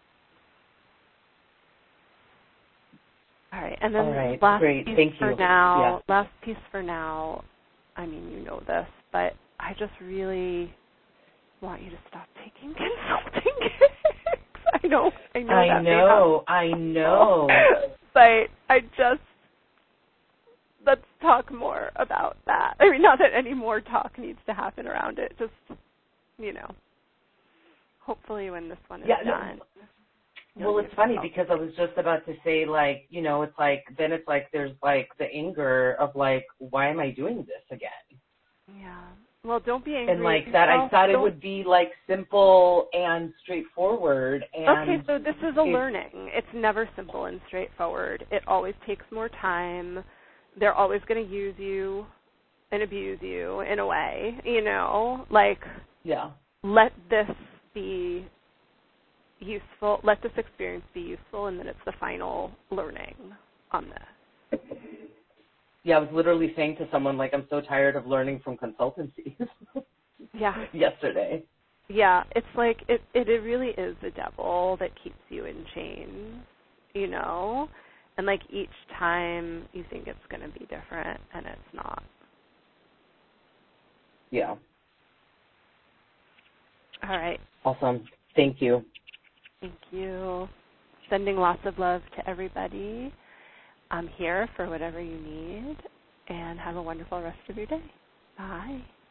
All right, and then last great. piece Thank for you. now. Yeah. Last piece for now. I mean, you know this, but I just really want you to stop taking consulting gigs. I know. I know. But let's talk more about that. I mean, not that any more talk needs to happen around it. Just, you know, hopefully when this one is done. Well, it's funny because I was just about to say, like, you know, it's like, then it's like there's, like, the anger of, like, why am I doing this again? Yeah. Well, don't be angry. And, like, that I thought it would be, like, simple and straightforward. And okay, so this is a learning. It's never simple and straightforward. It always takes more time. They're always going to use you and abuse you in a way, you know? Like, let this be useful. Let this experience be useful, and then it's the final learning on this. Yeah, I was literally saying to someone, like, I'm so tired of learning from consultancies. Yeah. Yesterday. Yeah, it's like it really is the devil that keeps you in chains, you know? And like each time you think it's going to be different and it's not. Yeah. All right. Awesome. Thank you. Thank you. Sending lots of love to everybody. I'm here for whatever you need, and have a wonderful rest of your day. Bye.